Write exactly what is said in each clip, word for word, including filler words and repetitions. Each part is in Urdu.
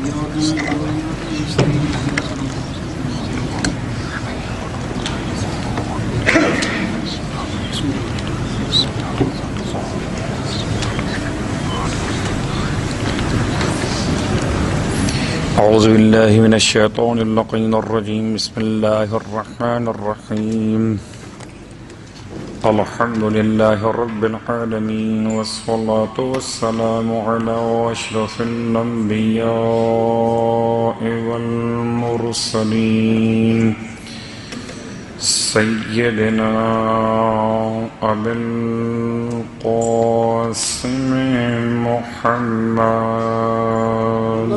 أعوذ بالله من الشيطان اللعين الرجيم. بسم الله الرحمن الرحيم. الحمد لله رب العالمين، والصلاة والسلام على أشرف الأنبياء والمرسلين سيدنا أبي القاسم محمد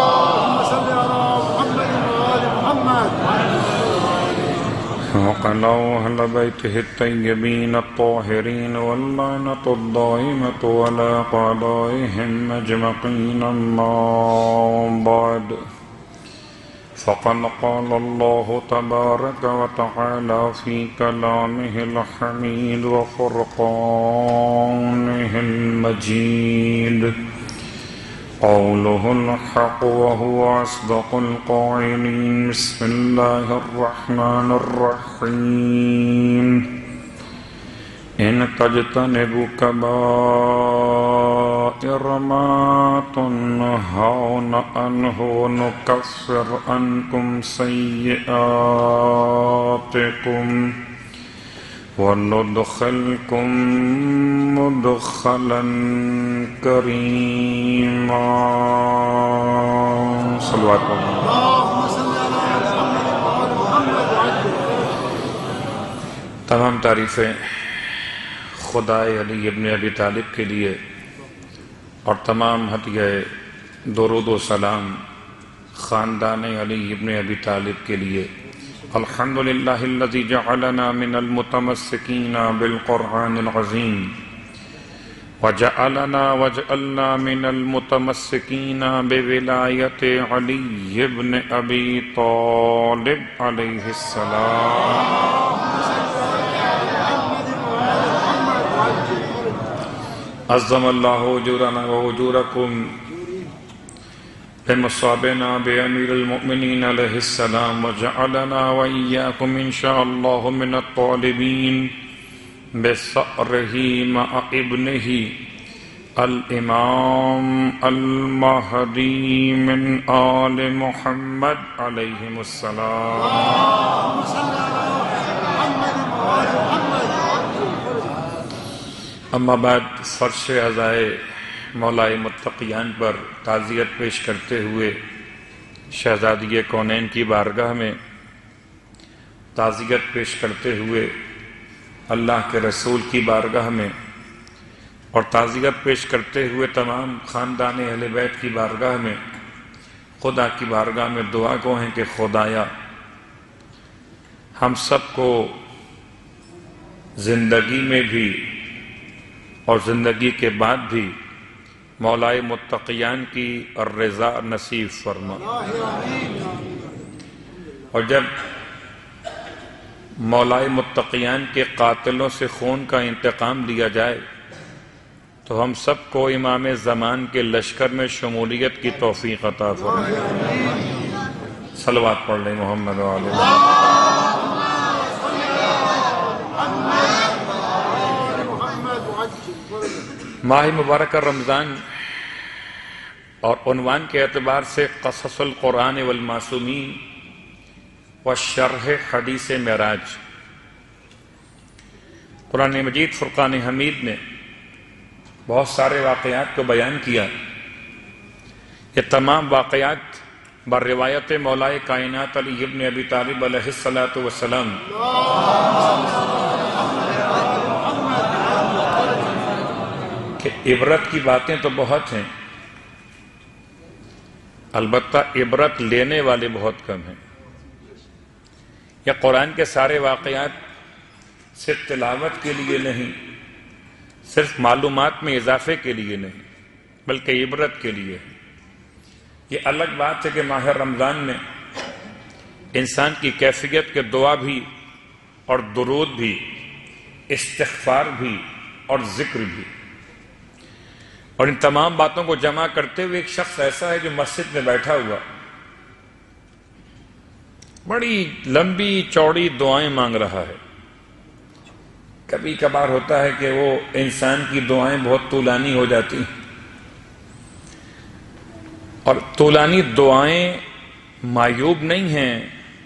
وعلى أهل بيته الطيبين الطاهرين، واللعنة الدائمة على أعدائهم أجمعين. أما بعد، فقد قال الله تبارك وتعالى في كلامه الحميد وفرقانه المجيد: قوله الحق وهو أصدق القائلين. بسم الله الرحمن الرحيم. إن تجتنبوا كبائر ما تنهون عنه نكفر عنكم سيئاتكم وندخلكم مدخلا كريما. صلوات تمام تعریفیں خدائے علی ابن ابی طالب کے لیے، اور تمام ہدیہ درود و سلام خاندان علی ابن ابی طالب کے لیے. الحمدللہ الذی جعلنا من المتمسکین بالقرآن العظیم، وجعلنا وجعلنا من المتمسکین بولایت علی ابن ابی طالب علیہ السلام. عظم اللہ اجورنا واجورکم بمصابنا بأمیر المؤمنین علیہ السلام، وجعلنا وإیاکم انشاء اللہ من الطالبین بثأرہ مع ابنہ الامام المہدی من آل محمد علیہم السلام. اما بعد، فرش عزائے مولائے متقیان پر تعزیت پیش کرتے ہوئے شہزادی کونین کی بارگاہ میں تعزیت پیش کرتے ہوئے اللہ کے رسول کی بارگاہ میں، اور تعزیت پیش کرتے ہوئے تمام خاندان اہل بیت کی بارگاہ میں، خدا کی بارگاہ میں دعا گو ہیں کہ خدایا ہم سب کو زندگی میں بھی اور زندگی کے بعد بھی مولائے متقیان کی الرضا نصیب فرما. اور جب مولائے متقیان کے قاتلوں سے خون کا انتقام لیا جائے تو ہم سب کو امام زمان کے لشکر میں شمولیت کی توفیق عطا فرما. صلوات پڑھ لیں محمد و آلہ. ماہ مبارکہ رمضان اور عنوان کے اعتبار سے قصص القرآن والمعصومین وشرح حدیث معراج، قرآن مجید فرقان حمید نے بہت سارے واقعات کو بیان کیا. یہ تمام واقعات بر روایت مولائے کائنات علی ابن ابی طالب علیہ السلام کہ عبرت کی باتیں تو بہت ہیں، البتہ عبرت لینے والے بہت کم ہیں. یہ قرآن کے سارے واقعات صرف تلاوت کے لیے نہیں، صرف معلومات میں اضافے کے لیے نہیں، بلکہ عبرت کے لیے. یہ الگ بات ہے کہ ماہ رمضان میں انسان کی کیفیت کے دعا بھی اور درود بھی، استغفار بھی اور ذکر بھی. اور ان تمام باتوں کو جمع کرتے ہوئے ایک شخص ایسا ہے جو مسجد میں بیٹھا ہوا بڑی لمبی چوڑی دعائیں مانگ رہا ہے. کبھی کبھار ہوتا ہے کہ وہ انسان کی دعائیں بہت طولانی ہو جاتی ہیں، اور طولانی دعائیں معیوب نہیں ہیں،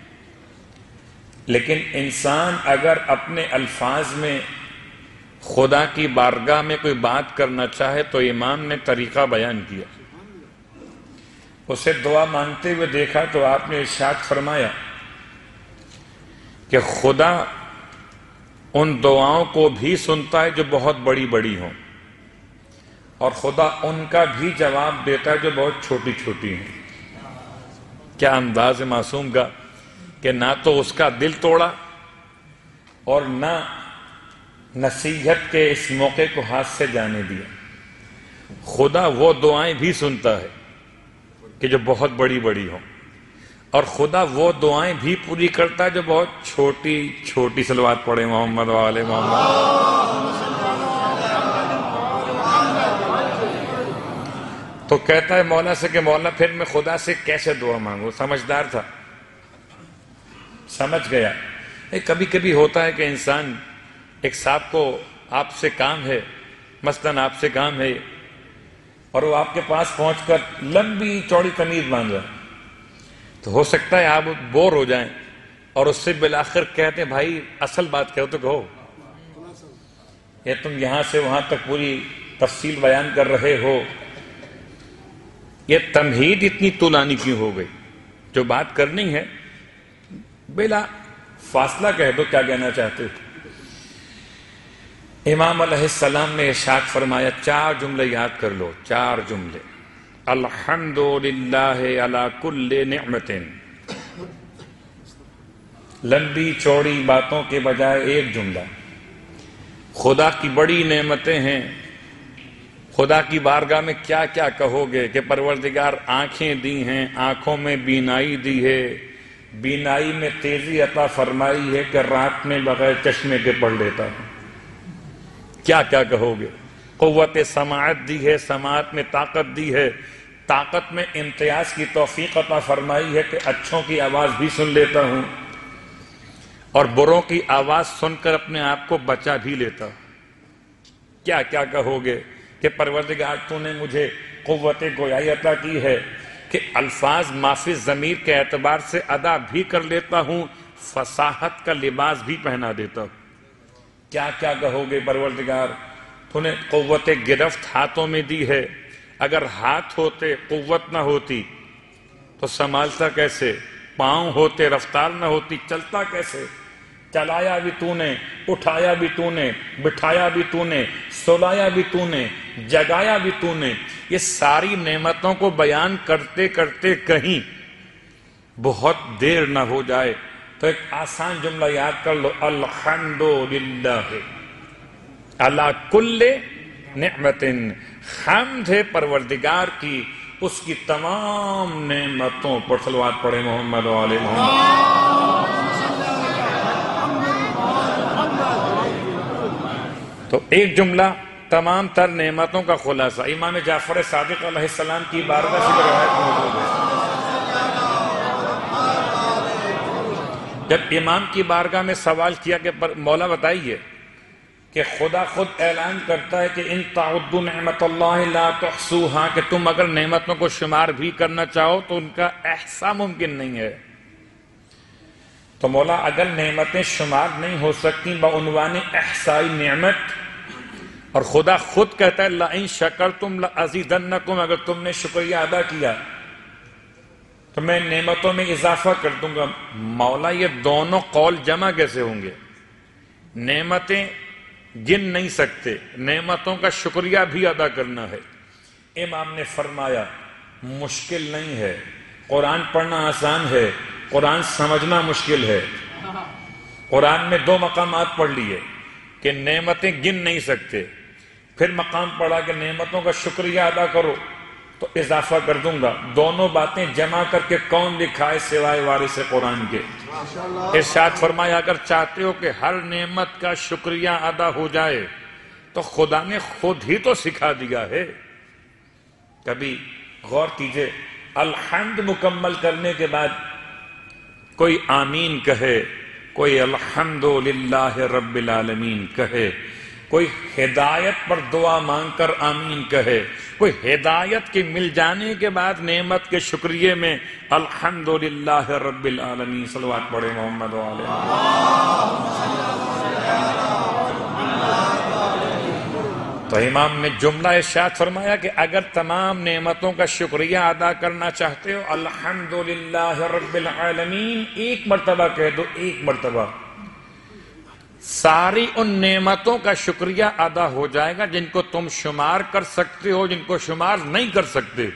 لیکن انسان اگر اپنے الفاظ میں خدا کی بارگاہ میں کوئی بات کرنا چاہے تو امام نے طریقہ بیان کیا. اسے دعا مانگتے ہوئے دیکھا تو آپ نے ارشاد فرمایا کہ خدا ان دعاؤں کو بھی سنتا ہے جو بہت بڑی بڑی ہوں، اور خدا ان کا بھی جواب دیتا ہے جو بہت چھوٹی چھوٹی ہیں. کیا انداز معصوم کا کہ نہ تو اس کا دل توڑا اور نہ نصیحت کے اس موقع کو ہاتھ سے جانے دیا. خدا وہ دعائیں بھی سنتا ہے کہ جو بہت بڑی بڑی ہوں، اور خدا وہ دعائیں بھی پوری کرتا ہے جو بہت چھوٹی چھوٹی. صلوات پڑھے محمد والے محمد. تو کہتا ہے مولا سے کہ مولا پھر میں خدا سے کیسے دعا مانگوں. سمجھدار تھا، سمجھ گیا. کبھی کبھی ہوتا ہے کہ انسان ایک صاحب کو آپ سے کام ہے، مثلاً آپ سے کام ہے اور وہ آپ کے پاس پہنچ کر لمبی چوڑی تمیز مانگا، تو ہو سکتا ہے آپ بور ہو جائیں اور اس سے بالآخر کہتے ہیں بھائی اصل بات کہو تو کہو، یا تم یہاں سے وہاں تک پوری تفصیل بیان کر رہے ہو، یہ تمہید اتنی طولانی کیوں ہو گئی؟ جو بات کرنی ہے بلا فاصلہ کہہ دو کیا کہنا چاہتے ہو. امام علیہ السلام نے ارشاد فرمایا چار جملے یاد کر لو، چار جملے. الحمدللہ علی کل نعمت. لمبی چوڑی باتوں کے بجائے ایک جملہ. خدا کی بڑی نعمتیں ہیں، خدا کی بارگاہ میں کیا کیا کہو گے کہ پروردگار آنکھیں دی ہیں، آنکھوں میں بینائی دی ہے، بینائی میں تیزی عطا فرمائی ہے کہ رات میں بغیر چشمے کے پڑھ لیتا ہوں. کیا کیا کہو گے؟ قوت سماعت دی ہے، سماعت میں طاقت دی ہے، طاقت میں امتیاز کی توفیق عطا فرمائی ہے کہ اچھوں کی آواز بھی سن لیتا ہوں اور بروں کی آواز سن کر اپنے آپ کو بچا بھی لیتا ہوں. کیا کیا کہو گے کہ پروردگار تو نے مجھے قوت گویائی عطا کی ہے کہ الفاظ معافی ضمیر کے اعتبار سے ادا بھی کر لیتا ہوں، فصاحت کا لباس بھی پہنا دیتا ہوں. کیا کیا کہو گے پروردگار تو نے قوت گرفت ہاتھوں میں دی ہے، اگر ہاتھ ہوتے قوت نہ ہوتی تو سنبھالتا کیسے، پاؤں ہوتے رفتار نہ ہوتی چلتا کیسے. چلایا بھی تو نے، اٹھایا بھی تو نے، بٹھایا بھی تو نے، سلایا بھی تو نے، جگایا بھی تو نے. یہ ساری نعمتوں کو بیان کرتے کرتے کہیں بہت دیر نہ ہو جائے تو ایک آسان جملہ یاد کر لو، الحمدللہ علی کل نعمت. حمد ہے پروردگار کی اس کی تمام نعمتوں پر. صلوات پڑھے محمد والے محمد. تو ایک جملہ تمام تر نعمتوں کا خلاصہ. امام جعفر صادق علیہ السلام کی بارگاہ سے روایت موجود ہے. جب امام کی بارگاہ میں سوال کیا کہ مولا بتائیے کہ خدا خود اعلان کرتا ہے کہ ان تعدوا نعمت اللہ لا تحصوها، کہ تم اگر نعمتوں کو شمار بھی کرنا چاہو تو ان کا احصاء ممکن نہیں ہے. تو مولا اگر نعمتیں شمار نہیں ہو سکتی بعنوان احصائی نعمت، اور خدا خود کہتا ہے لئن شکرتم لازیدنکم، اگر تم نے شکریہ ادا کیا تو میں نعمتوں میں اضافہ کر دوں گا. مولا یہ دونوں قول جمع کیسے ہوں گے؟ نعمتیں گن نہیں سکتے، نعمتوں کا شکریہ بھی ادا کرنا ہے. امام نے فرمایا مشکل نہیں ہے، قرآن پڑھنا آسان ہے، قرآن سمجھنا مشکل ہے. قرآن میں دو مقامات پڑھ لیے کہ نعمتیں گن نہیں سکتے، پھر مقام پڑھا کہ نعمتوں کا شکریہ ادا کرو تو اضافہ کر دوں گا. دونوں باتیں جمع کر کے کون دکھائے سوائے وارث قرآن کے. ارشاد فرمایا اگر چاہتے ہو کہ ہر نعمت کا شکریہ ادا ہو جائے تو خدا نے خود ہی تو سکھا دیا ہے. کبھی غور کیجئے، الحمد مکمل کرنے کے بعد کوئی آمین کہے، کوئی الحمدللہ رب العالمین کہے، کوئی ہدایت پر دعا مانگ کر آمین کہے، کوئی ہدایت کے مل جانے کے بعد نعمت کے شکریہ میں الحمدللہ رب العالمین صلوات پڑھے محمد وعلیہ۔ تو امام نے جملہ ارشاد فرمایا کہ اگر تمام نعمتوں کا شکریہ ادا کرنا چاہتے ہو الحمدللہ رب العالمین ایک مرتبہ کہہ دو، ایک مرتبہ ساری ان نعمتوں کا شکریہ ادا ہو جائے گا جن کو تم شمار کر سکتے ہو، جن کو شمار نہیں کر سکتے۔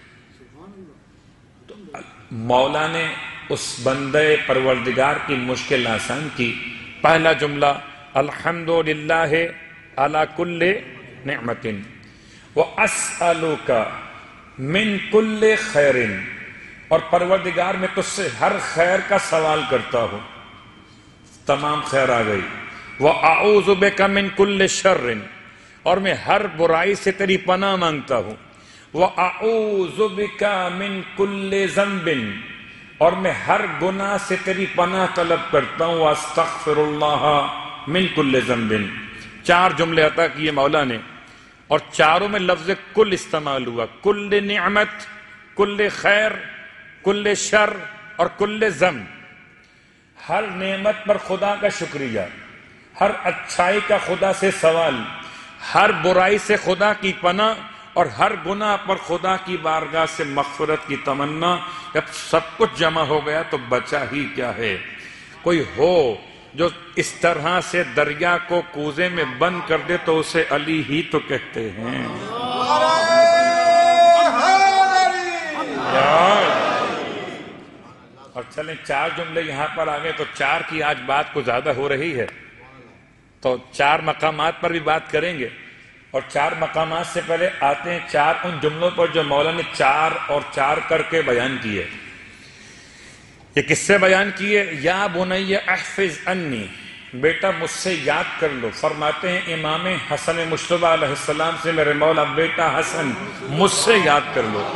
تو مولا نے اس بندے پروردگار کی مشکل آسان کی۔ پہلا جملہ الحمدللہ علی کل نعمت واسألک من کل خیر، اور پروردگار میں تجھ سے ہر خیر کا سوال کرتا ہوں، تمام خیر آ گئی۔ وَأَعُوذُ بِكَ مِن كُلِّ شَرٍ، اور میں ہر برائی سے تیری پناہ مانگتا ہوں۔ وَأَعُوذُ بِكَ مِن كُلِّ ذَنبٍ، اور میں ہر گناہ سے تیری پناہ طلب کرتا ہوں۔ وَأَسْتَغْفِرُ اللَّهَ مِن كُلِّ ذَنبٍ۔ چار جملے عطا کیے مولا نے، اور چاروں میں لفظ کل استعمال ہوا، کل نعمت، کل خیر، کل شر اور کل ذنب۔ ہر نعمت پر خدا کا شکریہ، ہر اچھائی کا خدا سے سوال، ہر برائی سے خدا کی پناہ، اور ہر گناہ پر خدا کی بارگاہ سے مغفرت کی تمنا۔ جب سب کچھ جمع ہو گیا تو بچا ہی کیا ہے؟ کوئی ہو جو اس طرح سے دریا کو کوزے میں بند کر دے تو اسے علی ہی تو کہتے ہیں۔ اور چلیں چار جملے یہاں پر آگئے تو چار کی آج بات کو زیادہ ہو رہی ہے تو چار مقامات پر بھی بات کریں گے، اور چار مقامات سے پہلے آتے ہیں چار ان جملوں پر جو مولا نے چار اور چار کر کے بیان کیے۔ یہ کس سے بیان کیے؟ یا بنی احفظ انی، بیٹا مجھ سے یاد کر لو۔ فرماتے ہیں امام حسن مجتبی علیہ السلام سے، میرے مولا بیٹا حسن مجھ سے یاد کر لو،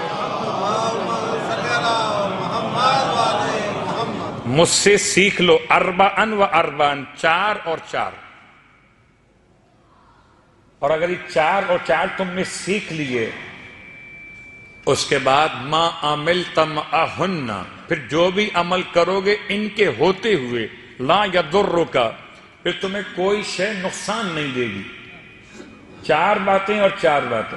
مجھ سے سیکھ لو۔ اربعن و اربعن، چار اور چار، اور اگر یہ چار اور چار تم نے سیکھ لیے اس کے بعد ما عملت معہن، پھر جو بھی عمل کرو گے ان کے ہوتے ہوئے، لا یضرک، پھر تمہیں کوئی شے نقصان نہیں دے گی۔ چار باتیں اور چار باتیں،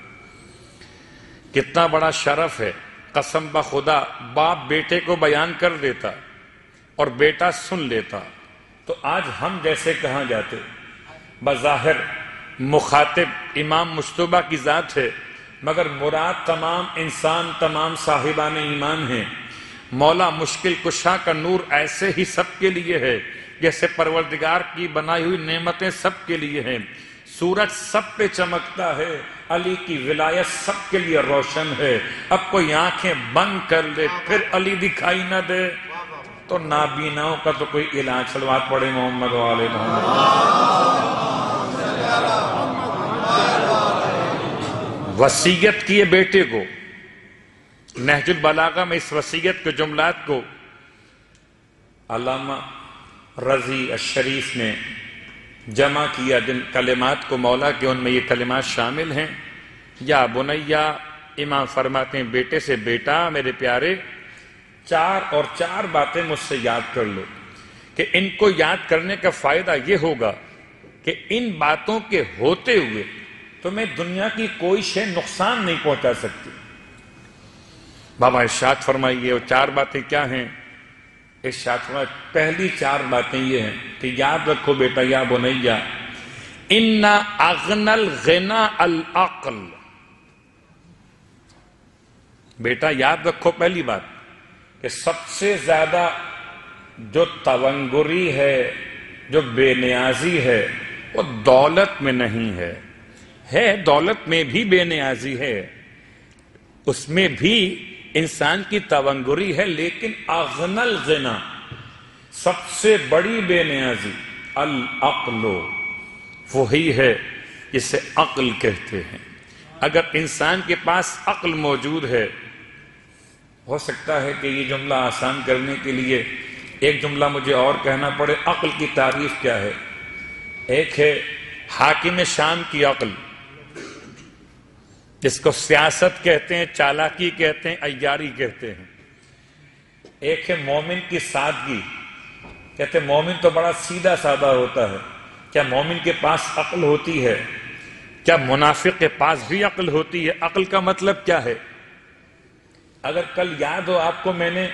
کتنا بڑا شرف ہے۔ قسم بخدا باپ بیٹے کو بیان کر دیتا اور بیٹا سن لیتا تو آج ہم جیسے کہاں جاتے؟ بظاہر مخاطب امام مجتبی کی ذات ہے، مگر مراد تمام انسان، تمام صاحبان ایمان ہیں۔ مولا مشکل کشا کا نور ایسے ہی سب کے لیے ہے جیسے پروردگار کی بنائی ہوئی نعمتیں سب کے لیے ہیں۔ سورج سب پہ چمکتا ہے، علی کی ولایت سب کے لیے روشن ہے۔ اب کوئی آنکھیں بند کر لے پھر علی دکھائی نہ دے تو نابیناؤں کا تو کوئی علاج۔ صلوات پڑھے محمد وعلى محمد۔ وصیت کیے بیٹے کو، نہج البلاغہ میں اس وصیت کے جملات کو علامہ رضی الشریف نے جمع کیا، جن کلمات کو مولا کے ان میں یہ کلمات شامل ہیں۔ یا بنیا، امام فرماتے ہیں بیٹے سے، بیٹا میرے پیارے چار اور چار باتیں مجھ سے یاد کر لو، کہ ان کو یاد کرنے کا فائدہ یہ ہوگا کہ ان باتوں کے ہوتے ہوئے تمہیں دنیا کی کوئی شے نقصان نہیں پہنچا سکتی۔ بابا ارشاد فرمائیے وہ چار باتیں کیا ہیں؟ ارشاد فرمائیے پہلی چار باتیں یہ ہیں کہ یاد رکھو بیٹا، یا بنیا ان اغنى الغنى العقل، بیٹا یاد رکھو پہلی بات کہ سب سے زیادہ جو تونگری ہے، جو بے نیازی ہے، وہ دولت میں نہیں ہے۔ ہے دولت میں بھی بے نیازی ہے، اس میں بھی انسان کی تونگری ہے، لیکن اغنى الغنى، سب سے بڑی بے نیازی العقل، وہی ہے جسے عقل کہتے ہیں۔ اگر انسان کے پاس عقل موجود ہے، ہو سکتا ہے کہ یہ جملہ آسان کرنے کے لیے ایک جملہ مجھے اور کہنا پڑے۔ عقل کی تعریف کیا ہے؟ ایک ہے حاکم شام کی عقل، جس کو سیاست کہتے ہیں، چالاکی کہتے ہیں، عیاری کہتے ہیں۔ ایک ہے مومن کی سادگی، کہتے ہیں مومن تو بڑا سیدھا سادہ ہوتا ہے۔ کیا مومن کے پاس عقل ہوتی ہے؟ کیا منافق کے پاس بھی عقل ہوتی ہے؟ عقل کا مطلب کیا ہے؟ اگر کل یاد ہو آپ کو، میں نے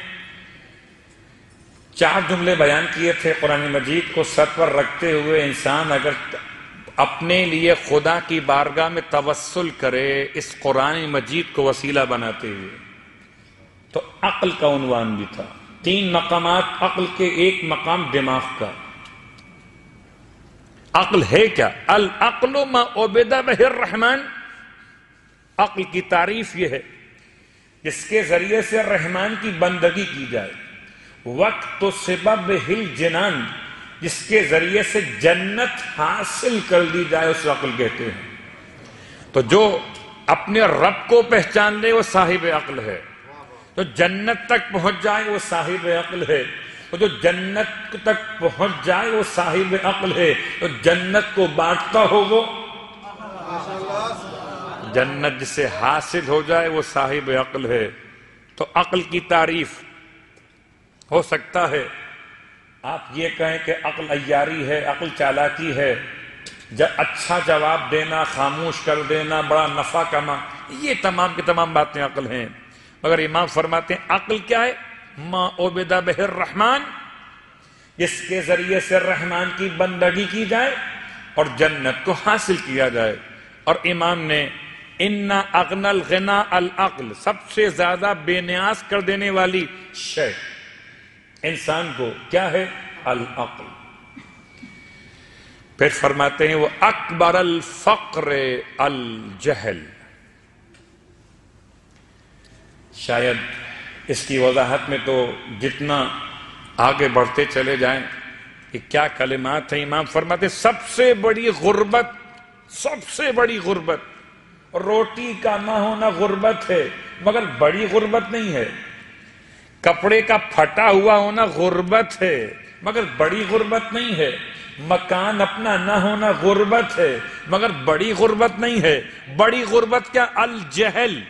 چار جملے بیان کیے تھے۔ قرآن مجید کو سر پر رکھتے ہوئے انسان اگر اپنے لیے خدا کی بارگاہ میں توسل کرے اس قرآن مجید کو وسیلہ بناتے ہوئے، تو عقل کا عنوان بھی تھا۔ تین مقامات عقل کے، ایک مقام دماغ کا۔ عقل ہے کیا؟ العقل ما عبد بہ الرحمن، عقل کی تعریف یہ ہے جس کے ذریعے سے رحمان کی بندگی کی جائے۔ وقت سبب ہل جنان، جس کے ذریعے سے جنت حاصل کر لی جائے، اس عقل کہتے ہیں۔ تو جو اپنے رب کو پہچان لے وہ صاحب عقل ہے، جو جنت تک پہنچ جائے وہ صاحب عقل ہے، اور جو جنت تک پہنچ جائے وہ صاحب عقل ہے، تو جنت کو بانٹتا ہو وہ جنت جسے حاصل ہو جائے وہ صاحب عقل ہے۔ تو عقل کی تعریف ہو سکتا ہے آپ یہ کہیں کہ عقل عیاری ہے، عقل چالاکی ہے، اچھا جواب دینا، خاموش کر دینا، بڑا نفع کما، یہ تمام کی تمام باتیں عقل ہیں۔ مگر امام فرماتے ہیں عقل کیا ہے؟ ما عبد بہ الرحمن، جس کے ذریعے سے رحمان کی بندگی کی جائے اور جنت کو حاصل کیا جائے۔ اور امام نے ان اغنى الغنى العقل، سب سے زیادہ بے نیاز کر دینے والی شے انسان کو کیا ہے؟ العقل۔ پھر فرماتے ہیں وہ اکبر الفقر الجہل۔ شاید اس کی وضاحت میں تو جتنا آگے بڑھتے چلے جائیں کہ کیا کلمات ہیں۔ امام فرماتے ہیں سب سے بڑی غربت، سب سے بڑی غربت، روٹی کا نہ ہونا غربت ہے، مگر بڑی غربت نہیں ہے۔ کپڑے کا پھٹا ہوا ہونا غربت ہے، مگر بڑی غربت نہیں ہے۔ مکان اپنا نہ ہونا غربت ہے، مگر بڑی غربت نہیں ہے۔ بڑی غربت کیا؟ الجہل۔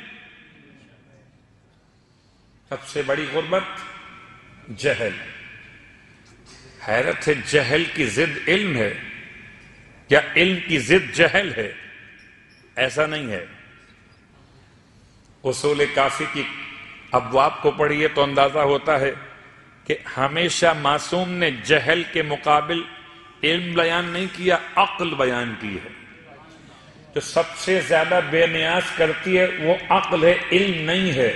سب سے بڑی غربت جہل۔ حیرت ہے، جہل کی ضد علم ہے یا علم کی ضد جہل ہے؟ ایسا نہیں ہے۔ اصول کافی کی ابواب کو پڑھیے تو اندازہ ہوتا ہے کہ ہمیشہ معصوم نے جہل کے مقابل علم بیان نہیں کیا، عقل بیان کی ہے۔ جو سب سے زیادہ بے نیاز کرتی ہے وہ عقل ہے، علم نہیں ہے۔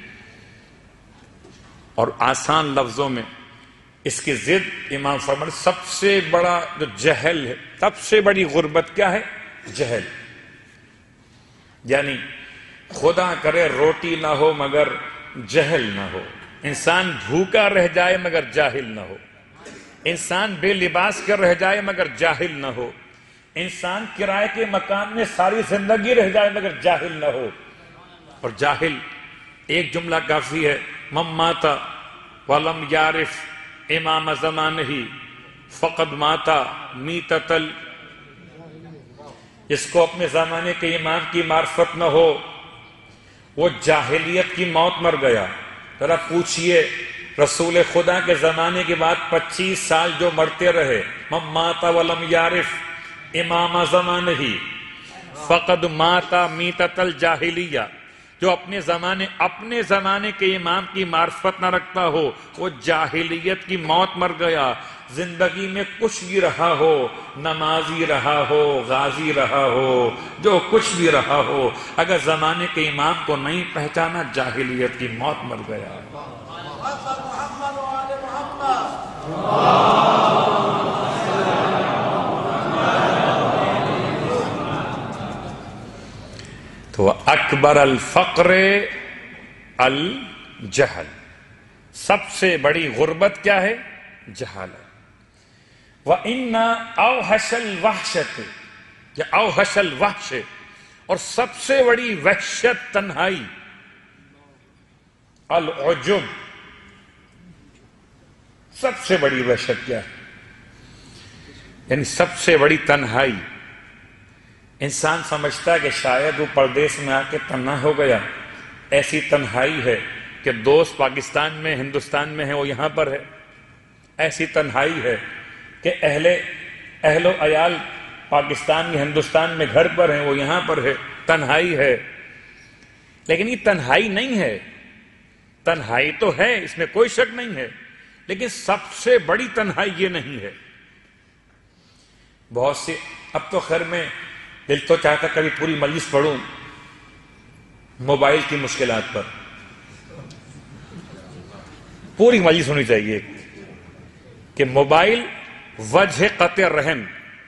اور آسان لفظوں میں اس کی ضد امام فرماتے سب سے بڑا جو جہل ہے، سب سے بڑی غربت کیا ہے؟ جہل۔ یعنی خدا کرے روٹی نہ ہو مگر جہل نہ ہو، انسان بھوکا رہ جائے مگر جاہل نہ ہو، انسان بے لباس کر رہ جائے مگر جاہل نہ ہو، انسان کرائے کے مکان میں ساری زندگی رہ جائے مگر جاہل نہ ہو۔ اور جاہل ایک جملہ کافی ہے، من مات ولم یعرف امام زمانہ فقد مات میتۃ ال، جس کو اپنے زمانے کے امام کی معرفت نہ ہو وہ جاہلیت کی موت مر گیا۔ ذرا پوچھئے رسول خدا کے زمانے کے بعد پچیس سال جو مرتے رہے، من مات ولم یعرف امام زمانہ فقد مات میتۃ الجاہلیہ، جو اپنے زمانے اپنے زمانے کے امام کی معرفت نہ رکھتا ہو وہ جاہلیت کی موت مر گیا۔ زندگی میں کچھ بھی رہا ہو، نمازی رہا ہو، غازی رہا ہو، جو کچھ بھی رہا ہو، اگر زمانے کے امام کو نہیں پہچانا جاہلیت کی موت مر گیا۔ تو اکبر الفقر الجہل، سب سے بڑی غربت کیا ہے؟ جہالت۔ وَإِنَّ أَوْحَشَ الْوَحْشَةِ، یا أَوْحَشَ الْوَحْشِ، اور سب سے بڑی وحشت تنہائی، العجب، سب سے بڑی وحشت کیا ہے؟ یعنی سب سے بڑی تنہائی. انسان سمجھتا ہے کہ شاید وہ پردیس میں آ کے تنہا ہو گیا. ایسی تنہائی ہے کہ دوست پاکستان میں ہندوستان میں ہے، وہ یہاں پر ہے. ایسی تنہائی ہے کہ اہل اہل و عیال پاکستان یا ہندوستان میں گھر پر ہیں، وہ یہاں پر ہے. تنہائی ہے. لیکن یہ تنہائی نہیں ہے. تنہائی تو ہے، اس میں کوئی شک نہیں ہے، لیکن سب سے بڑی تنہائی یہ نہیں ہے. بہت سی اب تو خیر میں دل تو چاہتا کبھی پوری مجلس پڑھوں موبائل کی مشکلات پر. پوری مجلس ہونی چاہیے کہ موبائل وجہ قطع رحم،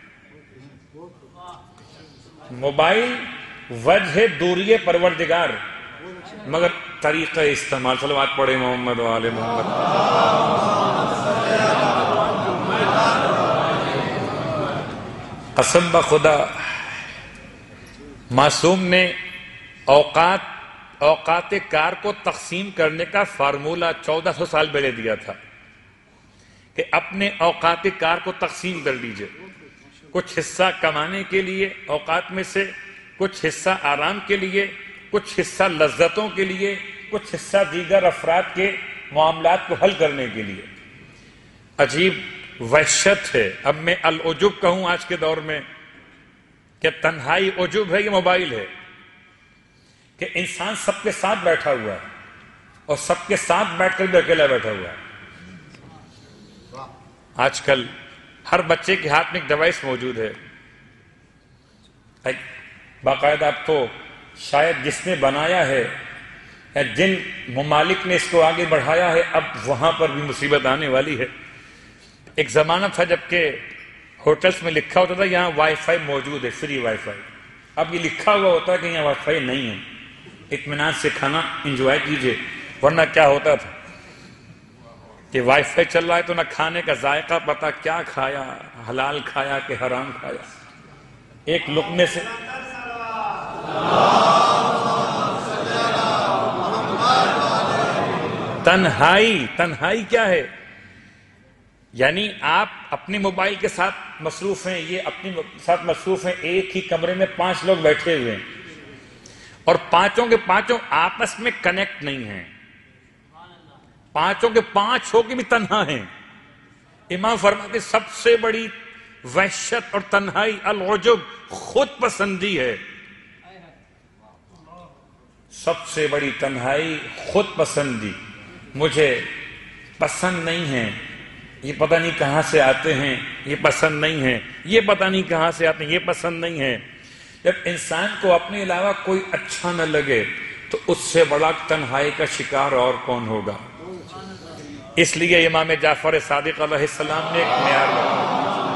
موبائل وجہ دوری پروردگار، مگر طریقہ استعمال. صلوات پڑھے محمد و آل محمد. قسم بخدا معصوم نے اوقات اوقات کار کو تقسیم کرنے کا فارمولہ چودہ سو سال پہلے دیا تھا کہ اپنے اوقات کار کو تقسیم کر لیجئے. کچھ حصہ کمانے کے لیے اوقات میں سے، کچھ حصہ آرام کے لیے، کچھ حصہ لذتوں کے لیے، کچھ حصہ دیگر افراد کے معاملات کو حل کرنے کے لیے. عجیب وحشت ہے. اب میں العجب کہوں آج کے دور میں کہ تنہائی عجب ہے، یہ موبائل ہے کہ انسان سب کے ساتھ بیٹھا ہوا ہے اور سب کے ساتھ بیٹھ کر بھی اکیلا بیٹھا ہوا ہے. آج کل ہر بچے کے ہاتھ میں ایک ڈیوائس موجود ہے. باقاعدہ اب تو شاید جس نے بنایا ہے یا جن ممالک نے اس کو آگے بڑھایا ہے، اب وہاں پر بھی مصیبت آنے والی ہے. ایک زمانہ تھا جب کہ ہوٹلز میں لکھا ہوتا تھا یہاں وائی فائی موجود ہے، فری وائی فائی. اب یہ لکھا ہوا ہوتا ہے کہ یہاں وائی فائی نہیں ہے، اطمینان سے کھانا انجوائے کیجئے. ورنہ کیا ہوتا تھا کہ وائی فائی چل رہا ہے تو نہ کھانے کا ذائقہ پتا، کیا کھایا، حلال کھایا کہ حرام کھایا. ایک لقمے سے تنہائی. تنہائی کیا ہے؟ یعنی آپ اپنے موبائل کے ساتھ مصروف ہیں، یہ اپنے ساتھ مصروف ہیں، ایک ہی کمرے میں پانچ لوگ بیٹھے ہوئے ہیں اور پانچوں کے پانچوں آپس میں کنیکٹ نہیں ہیں، پانچوں کے پانچ ہو کے بھی تنہا ہیں. امام فرماتے سب سے بڑی وحشت اور تنہائی العجب، خود پسندی ہے. سب سے بڑی تنہائی خود پسندی. مجھے پسند نہیں ہے، یہ پتہ نہیں کہاں سے آتے ہیں، یہ پسند نہیں ہے، یہ پتہ نہیں کہاں سے آتے ہیں، یہ پسند نہیں ہے. جب انسان کو اپنے علاوہ کوئی اچھا نہ لگے تو اس سے بڑا تنہائی کا شکار اور کون ہوگا. اس لیے امام جعفر صادق علیہ السلام نے ایک معیار بتایا.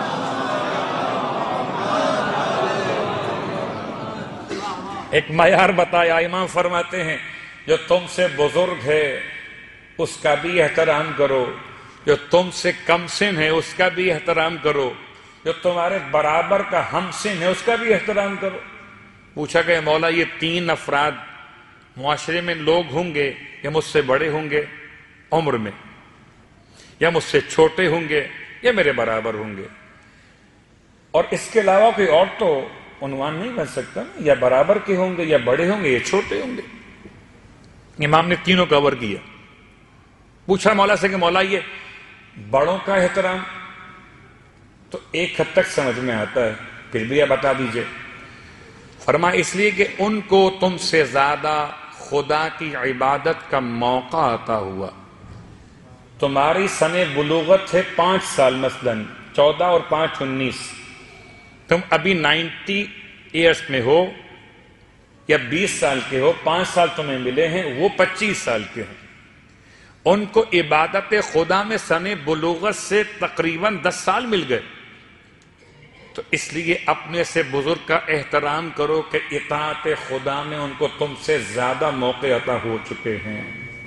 ایک معیار بتایا. امام فرماتے ہیں جو تم سے بزرگ ہے اس کا بھی احترام کرو، جو تم سے کم سن ہے اس کا بھی احترام کرو، جو تمہارے برابر کا ہم سن ہے اس کا بھی احترام کرو. پوچھا کہ مولا یہ تین افراد معاشرے میں لوگ ہوں گے یا مجھ سے بڑے ہوں گے عمر میں، یا مجھ سے چھوٹے ہوں گے یا میرے برابر ہوں گے، اور اس کے علاوہ کوئی اور تو عنوان نہیں بن سکتا، یا برابر کے ہوں گے یا بڑے ہوں گے یا چھوٹے ہوں گے. امام نے تینوں کور کیا. پوچھا مولا سے کہ مولا یہ بڑوں کا احترام تو ایک حد تک سمجھ میں آتا ہے، پھر بھی یہ بتا دیجئے. فرما اس لیے کہ ان کو تم سے زیادہ خدا کی عبادت کا موقع عطا ہوا. تمہاری سن بلوغت ہے پانچ سال، مثلا چودہ اور پانچ انیس، تم ابھی نائنٹی ایئرس میں ہو یا بیس سال کے ہو، پانچ سال تمہیں ملے ہیں، وہ پچیس سال کے ہیں. ان کو عبادت خدا میں سن بلوغت سے تقریباً دس سال مل گئے. تو اس لیے اپنے سے بزرگ کا احترام کرو کہ اطاعت خدا میں ان کو تم سے زیادہ موقع عطا ہو چکے ہیں.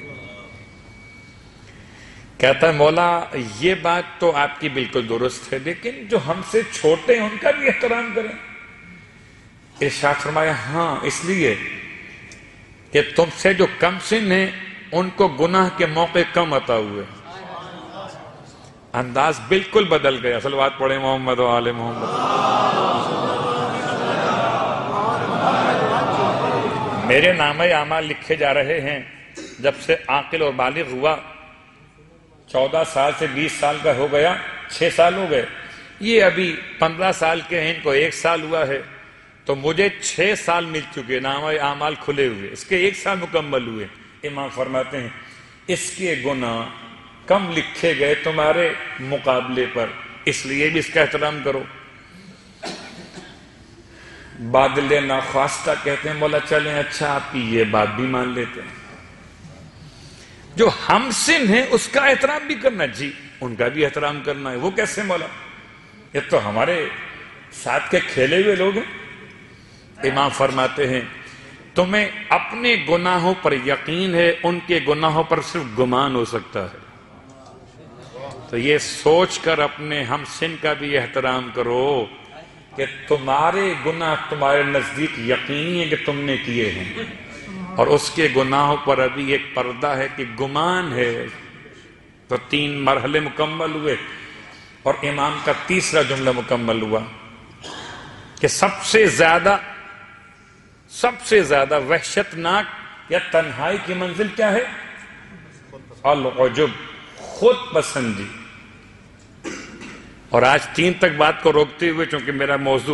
کہتا ہے مولا یہ بات تو آپ کی بالکل درست ہے، لیکن جو ہم سے چھوٹے ہیں ان کا بھی احترام کریں. ارشاد فرمایا ہاں اس لیے کہ تم سے جو کم سن ہیں ان کو گناہ کے موقع کم عطا ہوئے. انداز بالکل بدل گیا. صلوات پڑھیں محمد و آل محمد. میرے نامہ اعمال لکھے جا رہے ہیں جب سے عاقل اور بالغ ہوا. چودہ سال سے بیس سال کا ہو گیا، چھ سال ہو گئے. یہ ابھی پندرہ سال کے ہیں، ان کو ایک سال ہوا ہے. تو مجھے چھ سال مل چکے، نامہ اعمال کھلے ہوئے، اس کے ایک سال مکمل ہوئے. امام فرماتے ہیں اس کے گناہ کم لکھے گئے تمہارے مقابلے پر، اس لیے بھی اس کا احترام کرو. بادل ناخواستہ کہتے ہیں مولا چلیں اچھا آپ کی یہ بات بھی مان لیتے ہیں. جو ہم سن ہیں اس کا احترام بھی کرنا، جی ان کا بھی احترام کرنا ہے. وہ کیسے مولا؟ یہ تو ہمارے ساتھ کے کھیلے ہوئے لوگ ہیں. امام فرماتے ہیں تمہیں اپنے گناہوں پر یقین ہے، ان کے گناہوں پر صرف گمان ہو سکتا ہے. تو یہ سوچ کر اپنے ہم سن کا بھی احترام کرو کہ تمہارے گناہ تمہارے نزدیک یقینی ہے کہ تم نے کیے ہیں، اور اس کے گناہوں پر ابھی ایک پردہ ہے کہ گمان ہے. تو تین مرحلے مکمل ہوئے اور امام کا تیسرا جملہ مکمل ہوا کہ سب سے زیادہ سب سے زیادہ وحشتناک یا تنہائی کی منزل کیا ہے؟ العجب، خود پسندی. اور آج تین تک بات کو روکتے ہوئے چونکہ میرا موضوع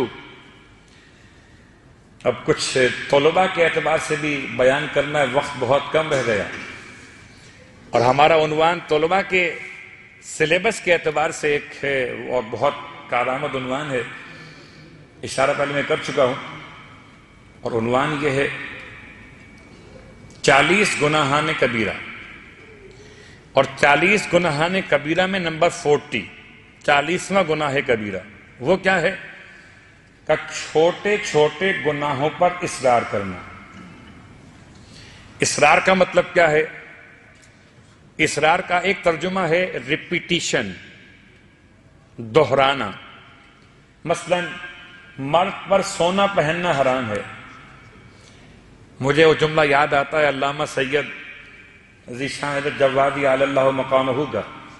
اب کچھ طلباء کے اعتبار سے بھی بیان کرنا ہے، وقت بہت کم رہ گیا، اور ہمارا عنوان طلباء کے سلیبس کے اعتبار سے ایک ہے اور بہت کارآمد عنوان ہے. اشارہ پہلے میں کر چکا ہوں، اور عنوان یہ ہے چالیس گناہان کبیرہ. اور چالیس گناہان کبیرہ میں نمبر فورٹی، چالیسواں گناہ کبیرہ وہ کیا ہے؟ کہ چھوٹے چھوٹے گناہوں پر اصرار کرنا. اصرار کا مطلب کیا ہے؟ اصرار کا ایک ترجمہ ہے ریپیٹیشن، دہرانا. مثلا مرد پر سونا پہننا حرام ہے. مجھے وہ جملہ یاد آتا ہے علامہ سید ذیشان جوادی علی اللہ مقامہ کا.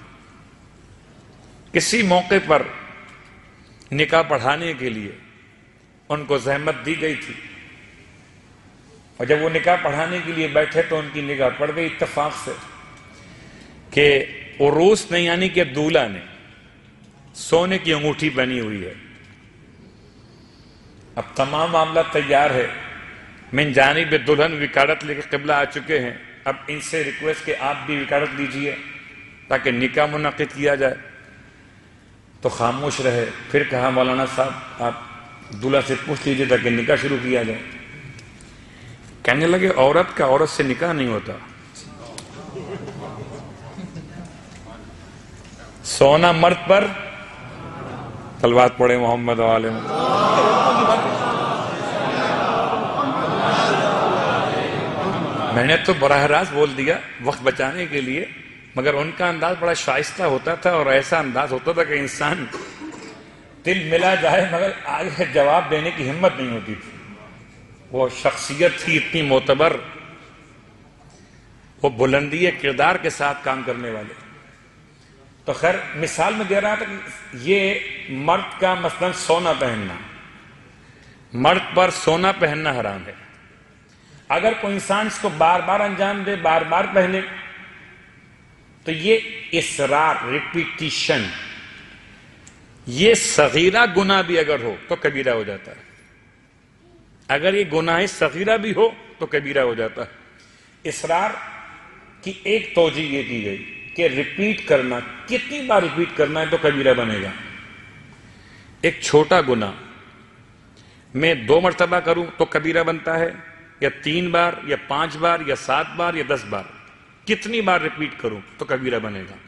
کسی موقع پر نکاح پڑھانے کے لیے ان کو زحمت دی گئی تھی، اور جب وہ نکاح پڑھانے کے لیے بیٹھے تو ان کی نگاہ پڑ گئی اتفاق سے کہ عروس نے یعنی کہ دولہا نے سونے کی انگوٹھی پہنی ہوئی ہے. اب تمام معاملہ تیار ہے، من جانب دلہن وکالت لے کے قبلہ آ چکے ہیں. اب ان سے ریکویسٹ کہ آپ بھی وکالت لیجئے تاکہ نکاح منعقد کیا جائے. تو خاموش رہے. پھر کہا مولانا صاحب آپ دلہا سے پوچھ لیجئے تاکہ نکاح شروع کیا جائے. کہنے لگے عورت کا عورت سے نکاح نہیں ہوتا، سونا مرد پر. صلوات پڑھے محمد و آل محمد. میں نے تو براہ راست بول دیا وقت بچانے کے لیے، مگر ان کا انداز بڑا شائستہ ہوتا تھا اور ایسا انداز ہوتا تھا کہ انسان دل ملا جائے مگر آگے جواب دینے کی ہمت نہیں ہوتی تھی. وہ شخصیت تھی اتنی معتبر، وہ بلندی کردار کے ساتھ کام کرنے والے. تو خیر مثال میں دے رہا تھا کہ یہ مرد کا مثلا سونا پہننا، مرد پر سونا پہننا حرام ہے. اگر کوئی انسان اس کو بار بار انجام دے، بار بار پہنے، تو یہ اصرار، ریپیٹیشن، یہ صغیرہ گناہ بھی اگر ہو تو کبیرہ ہو جاتا ہے. اگر یہ گناہ صغیرہ بھی ہو تو کبیرہ ہو جاتا ہے. اصرار کی ایک توجہ یہ کی گئی کہ ریپیٹ کرنا، کتنی بار ریپیٹ کرنا ہے تو کبیرہ بنے گا. ایک چھوٹا گناہ میں دو مرتبہ کروں تو کبیرہ بنتا ہے، یا تین بار یا پانچ بار یا سات بار یا دس بار، کتنی بار ریپیٹ کروں تو کبیرہ بنے گا.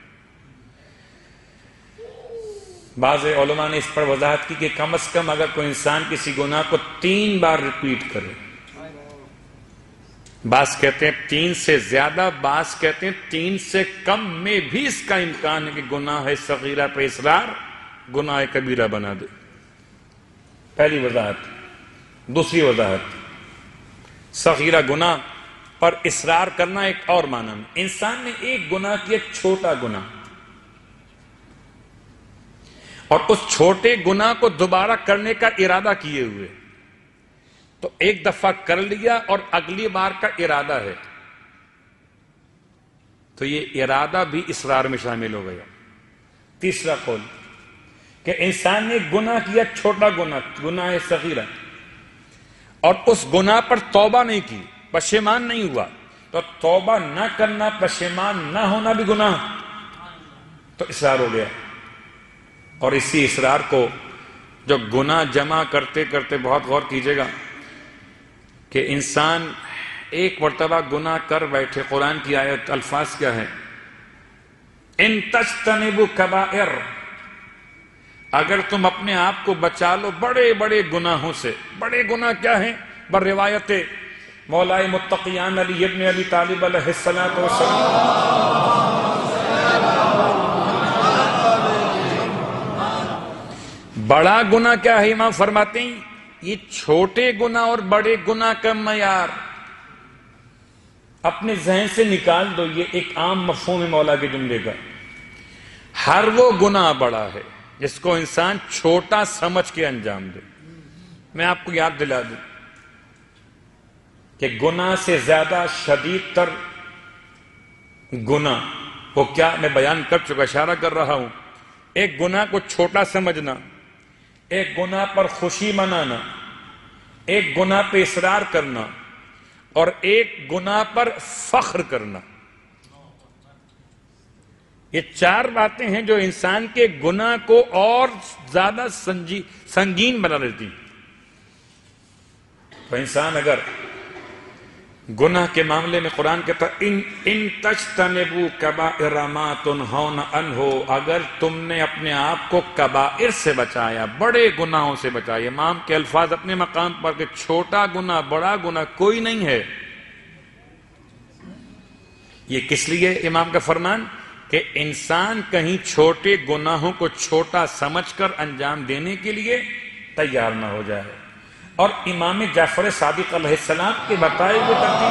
بعض علماء نے اس پر وضاحت کی کہ کم از کم اگر کوئی انسان کسی گناہ کو تین بار ریپیٹ کرے، بعض کہتے ہیں تین سے زیادہ، بعض کہتے ہیں تین سے کم میں بھی اس کا امکان ہے کہ گناہ صغیرہ پہ اصرار گناہ کبیرہ بنا دے. پہلی وضاحت. دوسری وضاحت، صغیرہ گناہ پر اصرار کرنا ایک اور معنی میں، انسان نے ایک گناہ کیا، چھوٹا گناہ، اور اس چھوٹے گناہ کو دوبارہ کرنے کا ارادہ کیے ہوئے، تو ایک دفعہ کر لیا اور اگلی بار کا ارادہ ہے، تو یہ ارادہ بھی اصرار میں شامل ہو گیا۔ تیسرا قول کہ انسان نے گناہ کیا، چھوٹا گناہ، گناہ صغیرہ، اور اس گناہ پر توبہ نہیں کی، پشیمان نہیں ہوا، تو توبہ نہ کرنا، پشیمان نہ ہونا بھی گناہ، تو اصرار ہو گیا۔ اور اسی اصرار کو جو گناہ جمع کرتے کرتے، بہت غور کیجئے گا کہ انسان ایک مرتبہ گناہ کر بیٹھے، قرآن کی آیت الفاظ کیا ہے؟ ان تجتنبوا کبائر، اگر تم اپنے آپ کو بچا لو بڑے بڑے گناہوں سے۔ بڑے گناہ کیا ہیں؟ بر روایت مولائے متقیان علی ابن ابی طالب علیہ الصلوۃ والسلام، بڑا گناہ کیا ہے؟ امام فرماتے ہیں یہ چھوٹے گناہ اور بڑے گناہ کا معیار اپنے ذہن سے نکال دو۔ یہ ایک عام مفہوم ہے مولا کے جملے کا۔ ہر وہ گناہ بڑا ہے جس کو انسان چھوٹا سمجھ کے انجام دے۔ میں آپ کو یاد دلا دوں کہ گناہ سے زیادہ شدید تر گناہ وہ کیا، میں بیان کر چکا، اشارہ کر رہا ہوں۔ ایک گناہ کو چھوٹا سمجھنا، ایک گناہ پر خوشی منانا، ایک گناہ پہ اصرار کرنا، اور ایک گناہ پر فخر کرنا۔ یہ چار باتیں ہیں جو انسان کے گناہ کو اور زیادہ سنجی سنگین بنا دیتی ہیں۔ تو انسان اگر گناہ کے معاملے میں قرآن کہتا ان ان تجتنبوا کبائر ما تنہون عنہ، اگر تم نے اپنے آپ کو کبائر سے بچایا، بڑے گناہوں سے بچایا۔ امام کے الفاظ اپنے مقام پر کہ چھوٹا گناہ بڑا گناہ کوئی نہیں ہے۔ یہ کس لیے امام کا فرمان کہ انسان کہیں چھوٹے گناہوں کو چھوٹا سمجھ کر انجام دینے کے لیے تیار نہ ہو جائے۔ اور امام جعفر صادق علیہ السلام کے بتائے ہوئے ترتیب،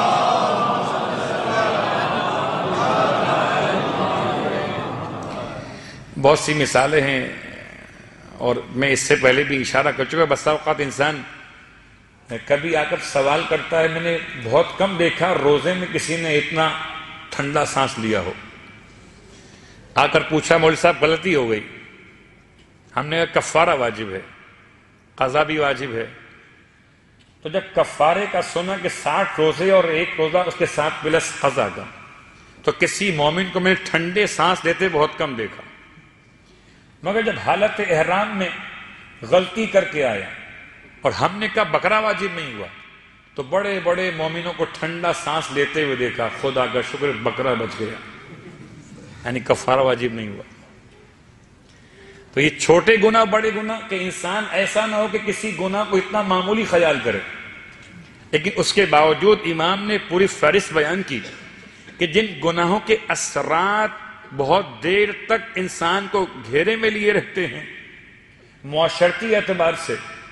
بہت سی مثالیں ہیں، اور میں اس سے پہلے بھی اشارہ کر چکا۔ بسا اوقات انسان کبھی آ کر سوال کرتا ہے، میں نے بہت کم دیکھا روزے میں کسی نے اتنا ٹھنڈا سانس لیا ہو۔ آ کر پوچھا مولوی صاحب غلطی ہو گئی، ہم نے کہا کفارہ واجب ہے، قضا بھی واجب ہے۔ تو جب کفارے کا سنا کہ ساٹھ روزے اور ایک روزہ اس کے ساتھ پلس قضا کا، تو کسی مومن کو میں نے ٹھنڈے سانس لیتے بہت کم دیکھا۔ مگر جب حالت احرام میں غلطی کر کے آیا اور ہم نے کہا بکرا واجب نہیں ہوا، تو بڑے بڑے مومنوں کو ٹھنڈا سانس لیتے ہوئے دیکھا، خدا کا شکر بکرا بچ گیا، یعنی کفارہ واجب نہیں ہوا۔ تو یہ چھوٹے گناہ بڑے گناہ کہ انسان ایسا نہ ہو کہ کسی گناہ کو اتنا معمولی خیال کرے، لیکن اس کے باوجود امام نے پوری فہرست بیان کی کہ جن گناہوں کے اثرات بہت دیر تک انسان کو گھیرے میں لیے رہتے ہیں معاشرتی اعتبار سے۔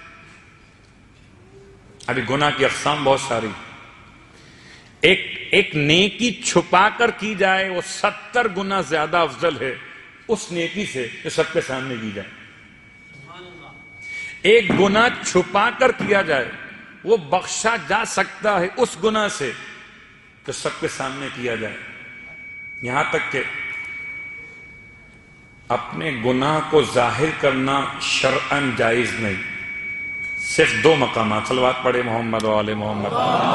ابھی گناہ کی اقسام بہت ساری، ایک ایک نیکی چھپا کر کی جائے وہ ستر گنا زیادہ افضل ہے اس نیکی سے جو سب کے سامنے کی جائے۔ ایک گناہ چھپا کر کیا جائے وہ بخشا جا سکتا ہے اس گناہ سے جو سب کے سامنے کیا جائے۔ یہاں تک کہ اپنے گناہ کو ظاہر کرنا شرعاً جائز نہیں۔ صرف دو مقامات، صلوات پڑھے محمد و آل محمد۔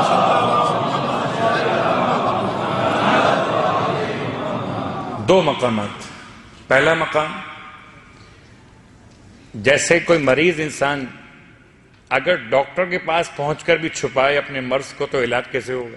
دو مقامات۔ پہلا مقام، جیسے کوئی مریض انسان اگر ڈاکٹر کے پاس پہنچ کر بھی چھپائے اپنے مرض کو تو علاج کیسے ہوگا؟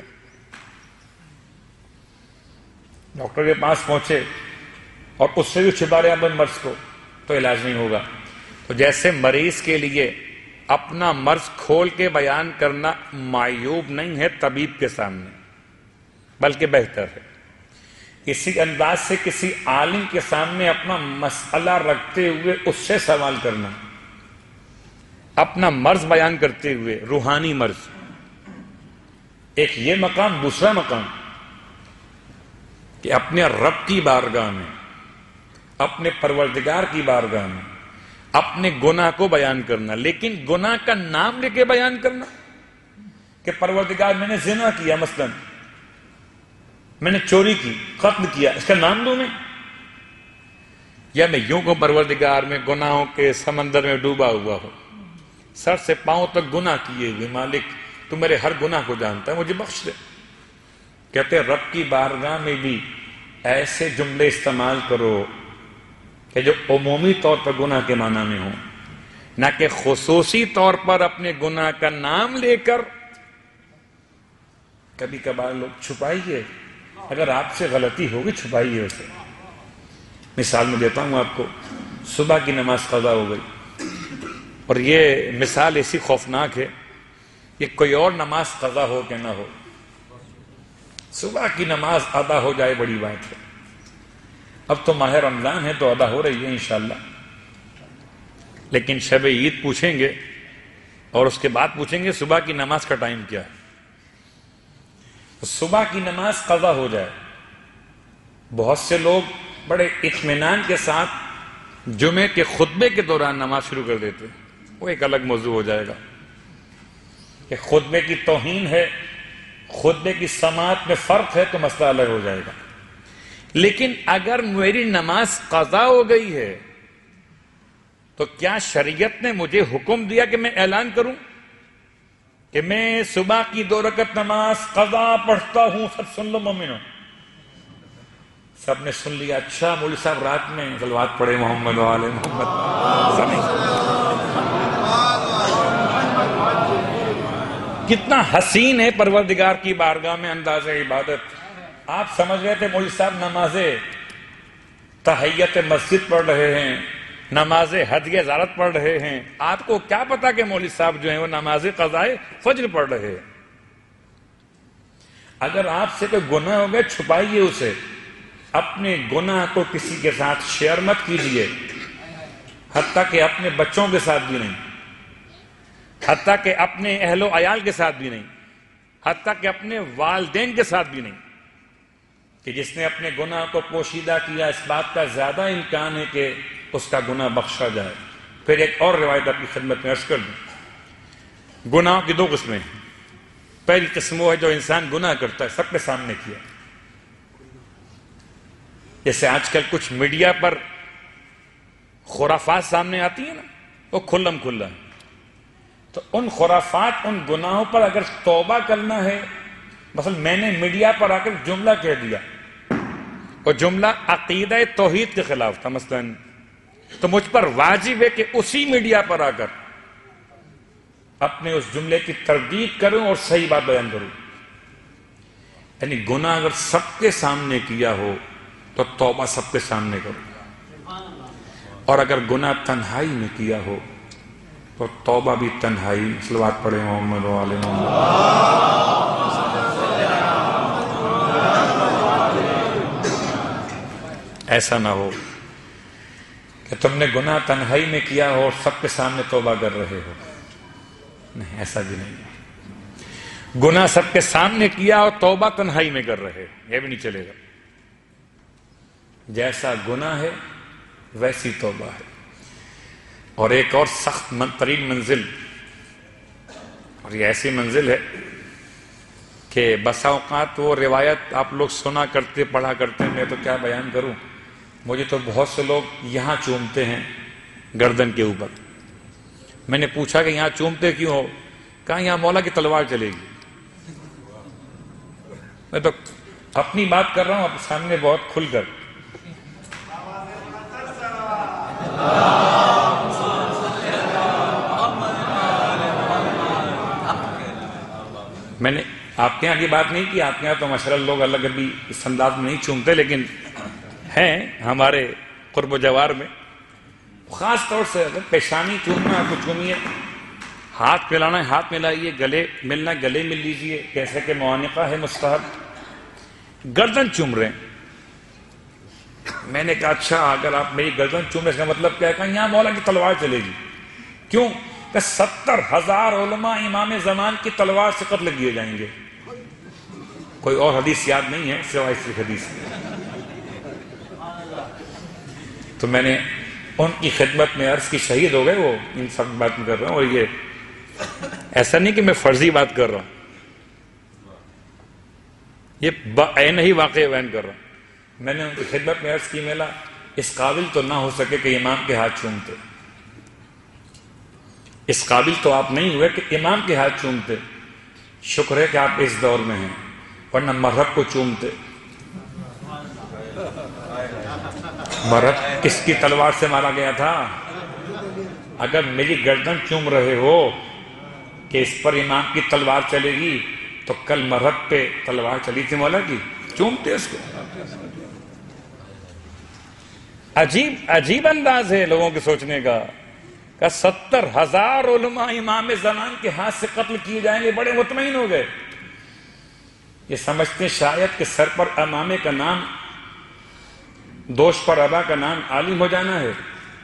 ڈاکٹر کے پاس پہنچے اور اس سے بھی چھپا رہے اپنے مرض کو تو علاج نہیں ہوگا۔ تو جیسے مریض کے لیے اپنا مرض کھول کے بیان کرنا معیوب نہیں ہے طبیب کے سامنے، بلکہ بہتر ہے، اسی انداز سے کسی عالم کے سامنے اپنا مسئلہ رکھتے ہوئے اس سے سوال کرنا اپنا مرض بیان کرتے ہوئے، روحانی مرض، ایک یہ مقام، دوسرا مقام کہ اپنے رب کی بارگاہ میں، اپنے پروردگار کی بارگاہ میں اپنے گناہ کو بیان کرنا، لیکن گناہ کا نام لے کے بیان کرنا کہ پروردگار میں نے زنا کیا، مثلا میں نے چوری کی، قتل کیا، اس کا نام دوں میں؟ یا میں یوں کو پروردگار میں گناہوں کے سمندر میں ڈوبا ہوا ہو، سر سے پاؤں تک گناہ کیے ہوئے، مالک تو میرے ہر گناہ کو جانتا ہے، مجھے بخش دے۔ کہتے ہیں رب کی بارگاہ میں بھی ایسے جملے استعمال کرو کہ جو عمومی طور پر گناہ کے معنی میں ہوں، نہ کہ خصوصی طور پر اپنے گناہ کا نام لے کر۔ کبھی کبھار لوگ چھپائیے، اگر آپ سے غلطی ہوگی چھپائیے اسے۔ مثال میں دیتا ہوں آپ کو، صبح کی نماز قضا ہو گئی، اور یہ مثال ایسی خوفناک ہے کہ کوئی اور نماز قضا ہو کہ نہ ہو، صبح کی نماز ادا ہو جائے بڑی بات ہے۔ اب تو ماہ رمضان ہے تو ادا ہو رہی ہے انشاءاللہ، لیکن شب عید پوچھیں گے اور اس کے بعد پوچھیں گے صبح کی نماز کا ٹائم کیا ہے۔ صبح کی نماز قضا ہو جائے، بہت سے لوگ بڑے اطمینان کے ساتھ جمعے کے خطبے کے دوران نماز شروع کر دیتے، وہ ایک الگ موضوع ہو جائے گا کہ خطبے کی توہین ہے، خطبے کی سماعت میں فرق ہے تو مسئلہ الگ ہو جائے گا۔ لیکن اگر میری نماز قضا ہو گئی ہے تو کیا شریعت نے مجھے حکم دیا کہ میں اعلان کروں کہ میں صبح کی دو رکعت نماز قضا پڑھتا ہوں؟ سب سن لو مومنوں، سب نے سن لیا، اچھا مولوی صاحب رات میں صلوات پڑھے محمد و آل محمد، کتنا حسین ہے پروردگار کی بارگاہ میں انداز عبادت۔ آپ سمجھ رہے تھے مولوی صاحب نماز تحیت مسجد پڑھ رہے ہیں، نماز ہدیہ زیارت پڑھ رہے ہیں، آپ کو کیا پتا کہ مولوی صاحب جو ہیں وہ نماز قضاء فجر پڑھ رہے ہیں۔ اگر آپ سے کوئی گناہ ہو گئے چھپائیے اسے، اپنے گناہ کو کسی کے ساتھ شیئر مت کیجیے، حتیٰ کہ اپنے بچوں کے ساتھ بھی نہیں، حتیٰ کہ اپنے اہل و عیال کے ساتھ بھی نہیں، حتیٰ کہ اپنے والدین کے ساتھ بھی نہیں، کہ جس نے اپنے گناہ کو پوشیدہ کیا اس بات کا زیادہ امکان ہے کہ اس کا گناہ بخشا جائے۔ پھر ایک اور روایت آپ کی خدمت میں عرض کر دوں، گناہوں کی دو قسمیں ہیں۔ پہلی قسم وہ ہے جو انسان گناہ کرتا ہے سب کے سامنے کیا، جیسے آج کل کچھ میڈیا پر خرافات سامنے آتی ہیں نا، وہ کھلم کھلا ہے، تو ان خرافات، ان گناہوں پر اگر توبہ کرنا ہے، مثلا میں نے میڈیا پر آ کر جملہ کہہ دیا، وہ جملہ عقیدہ توحید کے خلاف تھا مثلا، تو مجھ پر واجب ہے کہ اسی میڈیا پر آ کر اپنے اس جملے کی تردید کروں اور صحیح بات بیان کروں۔ یعنی گناہ اگر سب کے سامنے کیا ہو تو توبہ سب کے سامنے کرو، اور اگر گناہ تنہائی میں کیا ہو تو توبہ بھی تنہائی۔ صلوات پڑھے محمد و آل محمد۔ ایسا نہ ہو کہ تم نے گناہ تنہائی میں کیا ہو اور سب کے سامنے توبہ کر رہے ہو، نہیں، ایسا بھی نہیں ہے۔ گناہ سب کے سامنے کیا اور توبہ تنہائی میں کر رہے ہو، یہ بھی نہیں چلے گا۔ جیسا گناہ ہے ویسی توبہ ہے۔ اور ایک اور سخت ترین منزل، اور یہ ایسی منزل ہے کہ بسا اوقات وہ روایت آپ لوگ سنا کرتے، پڑھا کرتے، میں تو کیا بیان کروں، مجھے تو بہت سے لوگ یہاں چومتے ہیں گردن کے اوپر۔ میں نے پوچھا کہ یہاں چومتے کیوں ہو؟ کہا یہاں مولا کی تلوار چلے گی۔ میں تو اپنی بات کر رہا ہوں اب سامنے بہت کھل کر۔ میں نے آپ کے یہاں کی بات نہیں کی، آپ کے یہاں تو ماشاءاللہ لوگ اللہ کبھی اس انداز میں نہیں چومتے، لیکن ہیں ہمارے قرب و جوار میں، خاص طور سے اگر پیشانی چومنا ہے تو چومیے، ہاتھ ملانا ہے ہاتھ ملائیے، گلے ملنا گلے مل لیجئے، جیسے کہ معانقہ ہے مستحب۔ گردن چوم رہے ہیں، میں نے کہا اچھا اگر آپ میری گردن چوم رہے اس کا مطلب کیا ہے؟ کہ یہاں مولا کی تلوار چلے گی۔ کیوں؟ کہ ستر ہزار علماء امام زمان کی تلوار سے قتل کیے جائیں گے. کوئی اور حدیث یاد نہیں ہے سوائے اس حدیث. تو میں نے ان کی خدمت میں عرض کی شہید ہو گئے وہ. ان سب بات میں کر رہا ہوں، اور یہ ایسا نہیں کہ میں فرضی بات کر رہا ہوں، یہ بعین ہی واقعہ بیان کر رہا ہوں. میں نے ان کی خدمت میں عرض کی میلا اس قابل تو نہ ہو سکے کہ امام کے ہاتھ چومتے، اس قابل تو آپ نہیں ہوئے کہ امام کے ہاتھ چومتے. شکر ہے کہ آپ اس دور میں ہیں، ورنہ مرہب کو چومتے. مرہب کس کی تلوار سے مارا گیا تھا؟ اگر میری گردن چوم رہے ہو کہ اس پر امام کی تلوار چلے گی تو کل مرہب پہ تلوار چلی تھی مولا کی، چومتے اس کو. عجیب عجیب انداز ہے لوگوں کے سوچنے کا کہ ستر ہزار علماء امام زمان کے ہاتھ سے قتل کیے جائیں گے. بڑے مطمئن ہو گئے. یہ سمجھتے شاید کہ سر پر امامے کا نام، دوش پر ابا کا نام عالم ہو جانا ہے.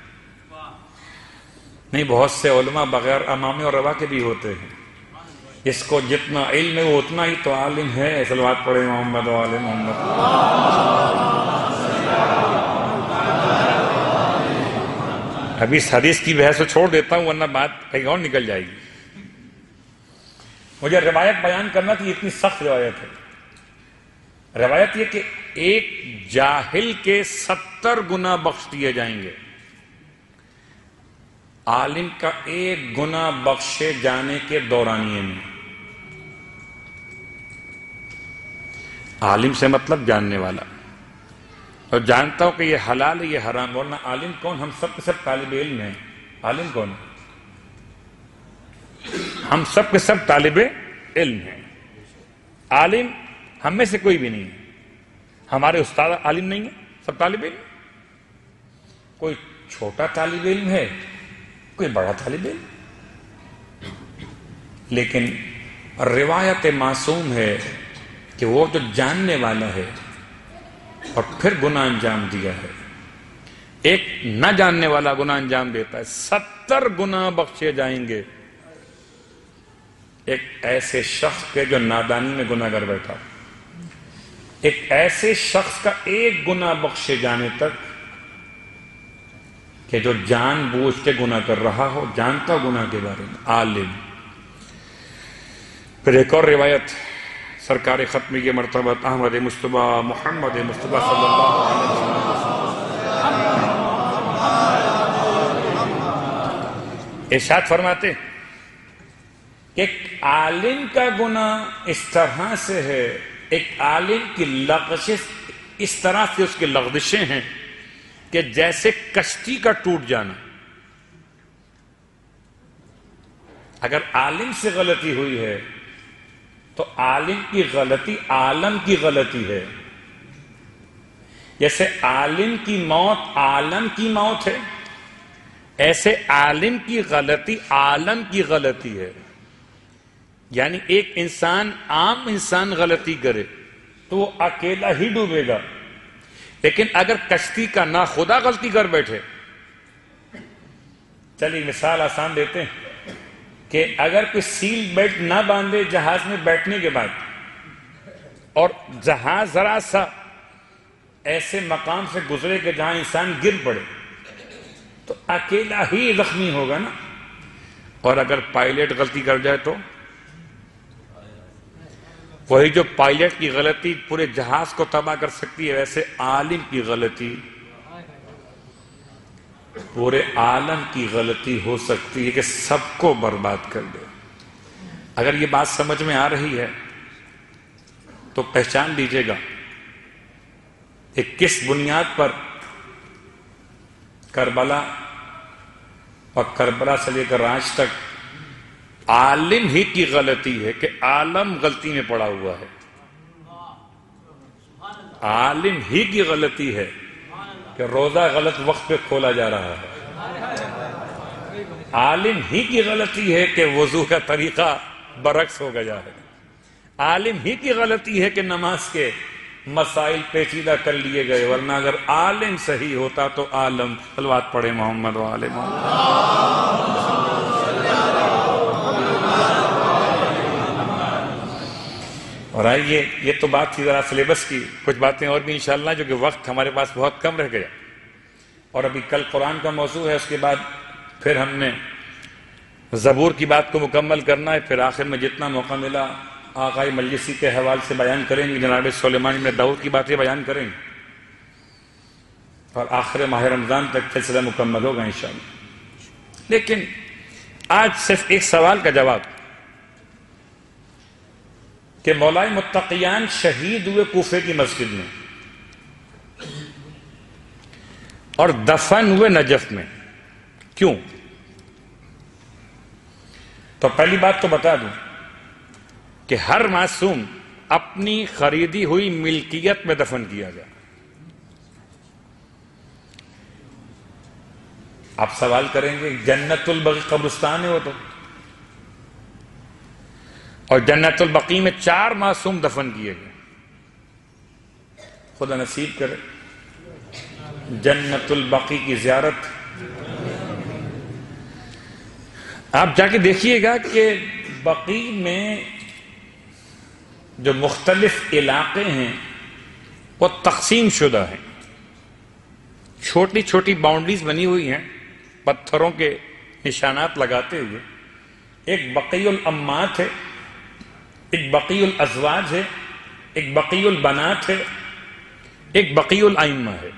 نہیں، بہت سے علماء بغیر امامے اور ابا کے بھی ہوتے ہیں. اس کو جتنا علم ہے وہ اتنا ہی تو عالم ہے. صلوات پڑھے محمد و آل محمد. ابھی اس حدیث کی بحث کو چھوڑ دیتا ہوں ورنہ بات کہیں اور نکل جائے گی. مجھے روایت بیان کرنا تھی، اتنی سخت روایت ہے. روایت یہ کہ ایک جاہل کے ستر گنا بخش دیے جائیں گے. عالم کا ایک گنا بخشے جانے کے دورانیے میں. عالم سے مطلب جاننے والا، اور جانتا ہوں کہ یہ حلال ہے یہ حرام. ورنہ عالم کون؟ ہم سب کے سب طالب علم ہیں. عالم کون؟ ہم سب کے سب طالب علم ہیں. عالم ہم میں سے کوئی بھی نہیں ہے. ہمارے استاد عالم نہیں ہے، سب طالب علم. کوئی چھوٹا طالب علم ہے، کوئی بڑا طالب علم. لیکن روایت معصوم ہے کہ وہ جو جاننے والا ہے اور پھر گناہ انجام دیا ہے، ایک نہ جاننے والا گناہ انجام دیتا ہے، ستر گناہ بخشے جائیں گے. ایک ایسے شخص کے جو نادانی میں گناہ کر بیٹھا، ایک ایسے شخص کا ایک گناہ بخشے جانے تک کہ جو جان بوجھ کے گناہ کر رہا ہو، جانتا گناہ کے بارے میں، عالم. پھر ایک اور روایت سرکار ختم یہ مرتبہ احمد مصطفیٰ محمد مصطفیٰ صلی اللہ علیہ وسلم ارشاد فرماتے کہ ایک عالم کا گناہ اس طرح سے ہے، ایک عالم کی لغزش اس طرح سے اس کی لغزشیں ہیں کہ جیسے کشتی کا ٹوٹ جانا. اگر عالم سے غلطی ہوئی ہے تو عالم کی غلطی عالم کی غلطی ہے. جیسے عالم کی موت عالم کی موت ہے، ایسے عالم کی غلطی عالم کی غلطی ہے. یعنی ایک انسان، عام انسان غلطی کرے تو وہ اکیلا ہی ڈوبے گا، لیکن اگر کشتی کا ناخدا غلطی کر بیٹھے، چلیے مثال آسان دیتے ہیں کہ اگر کوئی سیل بیلٹ نہ باندھے جہاز میں بیٹھنے کے بعد اور جہاز ذرا سا ایسے مقام سے گزرے کہ جہاں انسان گر پڑے تو اکیلا ہی زخمی ہوگا نا. اور اگر پائلٹ غلطی کر جائے تو وہی جو پائلٹ کی غلطی پورے جہاز کو تباہ کر سکتی ہے، ویسے عالم کی غلطی پورے عالم کی غلطی ہو سکتی ہے کہ سب کو برباد کر دے. اگر یہ بات سمجھ میں آ رہی ہے تو پہچان لیجئے گا کہ کس بنیاد پر کربلا اور کربلا سے لے کر آج تک عالم ہی کی غلطی ہے کہ عالم غلطی میں پڑا ہوا ہے. عالم ہی کی غلطی ہے کہ روزہ غلط وقت پہ کھولا جا رہا ہے. عالم ہی کی غلطی ہے کہ وضو کا طریقہ برعکس ہو گیا ہے. عالم ہی کی غلطی ہے کہ نماز کے مسائل پیچیدہ کر لیے گئے، ورنہ اگر عالم صحیح ہوتا تو عالم. صلوات پڑھے محمد و آل محمد. اور آئیے، یہ تو بات تھی ذرا سلیبس کی، کچھ باتیں اور بھی انشاءاللہ جو کہ وقت ہمارے پاس بہت کم رہ گیا، اور ابھی کل قرآن کا موضوع ہے، اس کے بعد پھر ہم نے زبور کی بات کو مکمل کرنا ہے، پھر آخر میں جتنا موقع ملا آقائے مجلسی کے حوالے سے بیان کریں گے، جناب سلیمان بن داؤد کی باتیں بیان کریں گے، اور آخر ماہ رمضان تک سلسلہ مکمل ہوگا انشاءاللہ۔ لیکن آج صرف ایک سوال کا جواب کہ مولائے متقیان شہید ہوئے کوفے کی مسجد میں اور دفن ہوئے نجف میں، کیوں؟ تو پہلی بات تو بتا دوں کہ ہر معصوم اپنی خریدی ہوئی ملکیت میں دفن کیا گیا۔ آپ سوال کریں گے جنت البقیع قبرستان ہے وہ تو، اور جنت البقیع میں چار معصوم دفن کیے گئے، خدا نصیب کرے جنت البقیع کی زیارت۔ آپ جا کے دیکھیے گا کہ بقیع میں جو مختلف علاقے ہیں وہ تقسیم شدہ ہیں، چھوٹی چھوٹی باؤنڈریز بنی ہوئی ہیں پتھروں کے نشانات لگاتے ہوئے۔ ایک بقیع الامات ہے، ایک بقیع الازواج ہے، ایک بقیع البنات ہے، ایک بقیع الائمہ ہے۔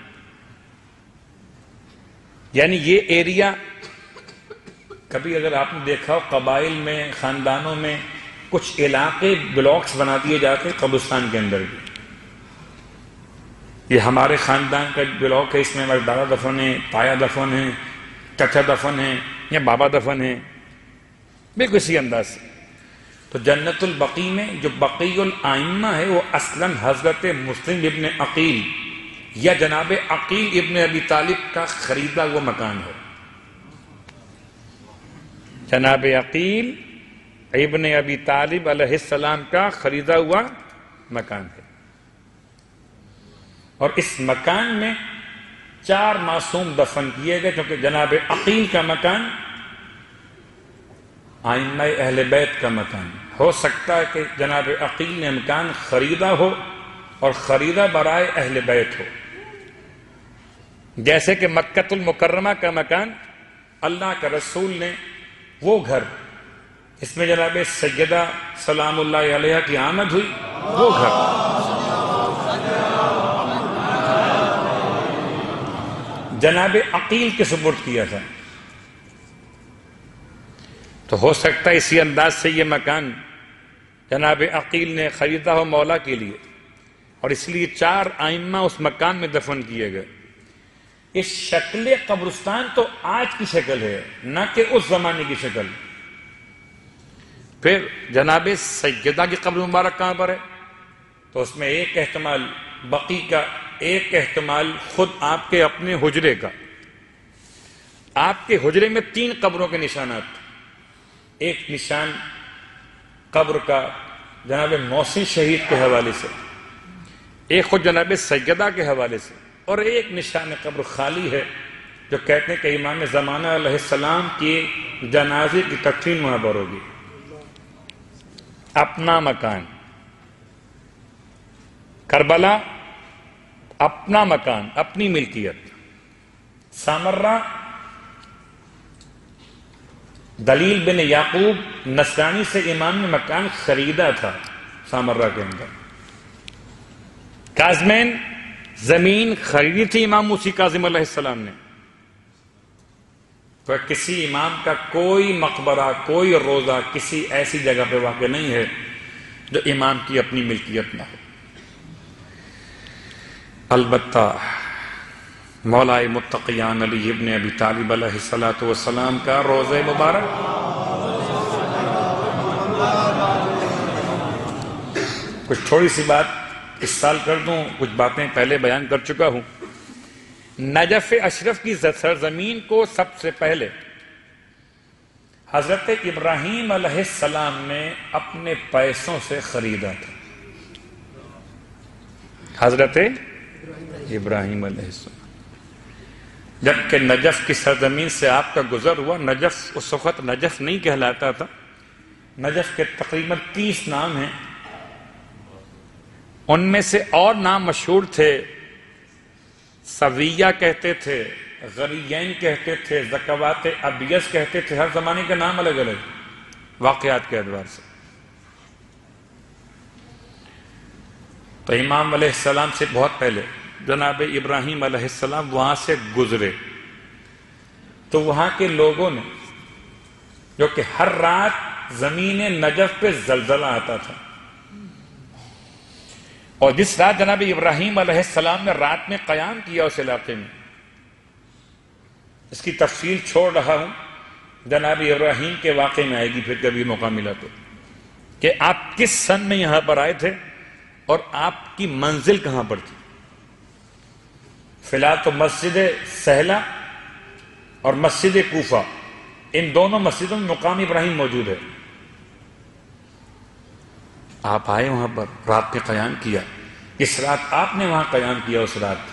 یعنی یہ ایریا کبھی اگر آپ نے دیکھا ہو قبائل میں، خاندانوں میں کچھ علاقے بلاکس بنا دیے جاتے ہیں قبرستان کے اندر بھی، یہ ہمارے خاندان کا بلاک ہے، اس میں ہمارے دادا دفن ہے، تایا دفن ہے، چچا دفن ہے یا بابا دفن ہے، بالکل اسی انداز سے۔ تو جنت البقیع میں جو بقیع الائمہ ہے وہ اصلاً حضرت مسلم ابن عقیل یا جناب عقیل ابن ابی طالب کا خریدا ہوا مکان ہے۔ جناب عقیل ابن ابی طالب علیہ السلام کا خریدا ہوا مکان ہے، اور اس مکان میں چار معصوم دفن کیے گئے، کیونکہ جناب عقیل کا مکان ائمہ اہل بیت کا مکان ہو سکتا ہے کہ جناب عقیل نے مکان خریدا ہو اور خریدا برائے اہل بیت ہو، جیسے کہ مکہ المکرمہ کا مکان اللہ کا رسول نے وہ گھر اس میں جناب سیدہ سلام اللہ علیہ کی آمد ہوئی، وہ گھر جناب عقیل کے سپرد کیا تھا۔ تو ہو سکتا ہے اسی انداز سے یہ مکان جناب عقیل نے خریدا ہو مولا کے لیے، اور اس لیے چار ائمہ اس مکان میں دفن کیے گئے۔ اس شکل قبرستان تو آج کی شکل ہے، نہ کہ اس زمانے کی شکل۔ پھر جناب سیدہ کی قبر مبارک کہاں پر ہے؟ تو اس میں ایک احتمال بقیع کا، ایک احتمال خود آپ کے اپنے حجرے کا۔ آپ کے حجرے میں تین قبروں کے نشانات، ایک نشان قبر کا جناب محسن شہید کے حوالے سے، ایک خود جناب سیدہ کے حوالے سے، اور ایک نشان قبر خالی ہے جو کہتے ہیں کہ امام زمانہ علیہ السلام کی جنازے کی تکفین وہاں پر ہوگی۔ اپنا مکان کربلا، اپنا مکان، اپنی ملکیت۔ سامرہ دلیل بن یعقوب نصرانی سے امام نے مکان خریدا تھا سامرہ کے اندر۔ کاظمین زمین خریدی تھی امام موسی کاظم علیہ السلام نے۔ تو کسی امام کا کوئی مقبرہ، کوئی روضہ کسی ایسی جگہ پہ واقع نہیں ہے جو امام کی اپنی ملکیت نہ ہو۔ البتہ مولائے متقیان علی ابن ابی طالب علیہ الصلوۃ والسلام کا روضہ مبارک، کچھ تھوڑی سی بات اس سال کر دوں، کچھ باتیں پہلے بیان کر چکا ہوں۔ نجف اشرف کی سرزمین کو سب سے پہلے حضرت ابراہیم علیہ السلام نے اپنے پیسوں سے خریدا تھا۔ حضرت ابراہیم علیہ السلام، جبکہ نجف کی سرزمین سے آپ کا گزر ہوا۔ نجف اس وقت نجف نہیں کہلاتا تھا، نجف کے تقریباً تیس نام ہیں، ان میں سے اور نام مشہور تھے، سویہ کہتے تھے، غریین کہتے تھے، زکوات ابیض کہتے تھے، ہر زمانے کے نام الگ الگ واقعات کے اعتبار سے۔ تو امام علیہ السلام سے بہت پہلے جناب ابراہیم علیہ السلام وہاں سے گزرے، تو وہاں کے لوگوں نے، جو کہ ہر رات زمین نجف پہ زلزلہ آتا تھا، اور جس رات جناب ابراہیم علیہ السلام نے رات میں قیام کیا اس علاقے میں، اس کی تفصیل چھوڑ رہا ہوں، جناب ابراہیم کے واقعے میں آئے گی پھر کبھی موقع ملا تو، کہ آپ کس سن میں یہاں پر آئے تھے اور آپ کی منزل کہاں پر تھی۔ فی الحال تو مسجد سہلہ اور مسجد کوفہ، ان دونوں مسجدوں میں مقام ابراہیم موجود ہے۔ آپ آئے وہاں پر، رات میں قیام کیا، اس رات آپ نے وہاں قیام کیا، اس رات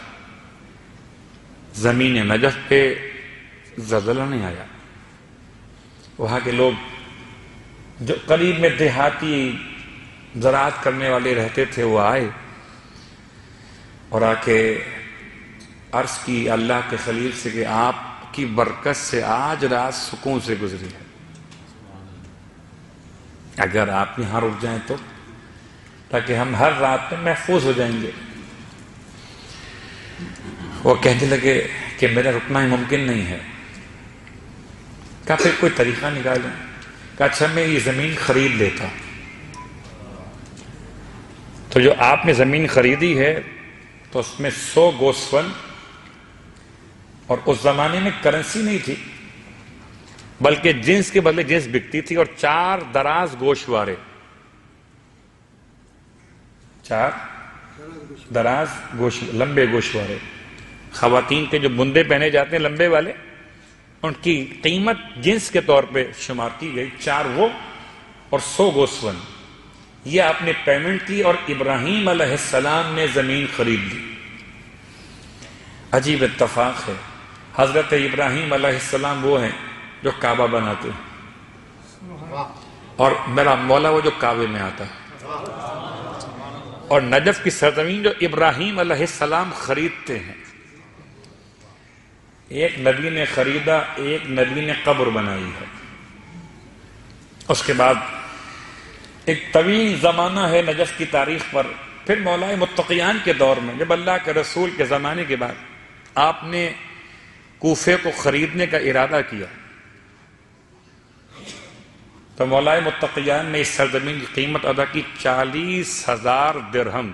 زمین نجف پہ زلزلہ نہیں آیا۔ وہاں کے لوگ جو قریب میں دیہاتی زراعت کرنے والے رہتے تھے، وہ آئے اور آ کے عرض کی اللہ کے خلیل سے کہ آپ کی برکت سے آج رات سکون سے گزری ہے، اگر آپ یہاں رک جائیں تو، تاکہ ہم ہر رات میں محفوظ ہو جائیں گے۔ وہ کہنے لگے کہ میرا رکنا ہی ممکن نہیں ہے۔ کہا پھر کوئی طریقہ نکالیں۔ کہا اچھا میں یہ زمین خرید لیتا۔ تو جو آپ نے زمین خریدی ہے تو اس میں سو گوسفند، اور اس زمانے میں کرنسی نہیں تھی بلکہ جنس کے بدلے جنس بکتی تھی، اور چار دراز گوشوارے، چار دراز گوش لمبے گوشوارے، خواتین کے جو بندے پہنے جاتے ہیں لمبے والے، ان کی قیمت جنس کے طور پہ شمار کی گئی، چار وہ اور سو گوسفند، یہ آپ نے پیمنٹ کی، اور ابراہیم علیہ السلام نے زمین خرید لی۔ عجیب اتفاق ہے، حضرت ابراہیم علیہ السلام وہ ہیں جو کعبہ بناتے ہیں، اور میرا مولا وہ جو کعبے میں آتا ہے، اور نجف کی سرزمین جو ابراہیم علیہ السلام خریدتے ہیں۔ ایک نبی نے خریدا، ایک نبی نے قبر بنائی ہے۔ اس کے بعد ایک طویل زمانہ ہے نجف کی تاریخ پر، پھر مولا متقیان کے دور میں، جب اللہ کے رسول کے زمانے کے بعد آپ نے کوفے کو خریدنے کا ارادہ کیا، تو مولا متقیان نے اس سرزمین کی قیمت ادا کی چالیس ہزار درہم۔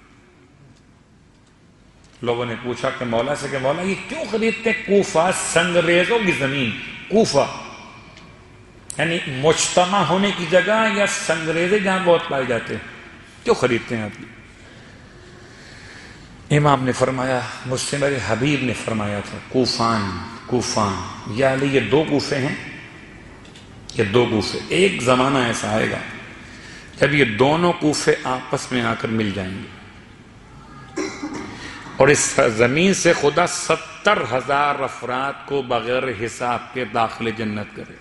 لوگوں نے پوچھا کہ مولا سے کہ مولا یہ کیوں خریدتے ہیں؟ کوفہ سنگریزوں کی زمین، کوفہ یعنی مجتمع ہونے کی جگہ، یا سنگریزے جہاں بہت پائے جاتے ہیں، کیوں خریدتے ہیں آپ یہ؟ امام نے فرمایا، مجھ سے میرے حبیب نے فرمایا تھا، کوفان کوفان، یا علی یہ دو کوفے ہیں، یہ دو کوفے، ایک زمانہ ایسا آئے گا جب یہ دونوں کوفے آپس میں آ کر مل جائیں گے، اور اس زمین سے خدا ستر ہزار افراد کو بغیر حساب کے داخل جنت کرے۔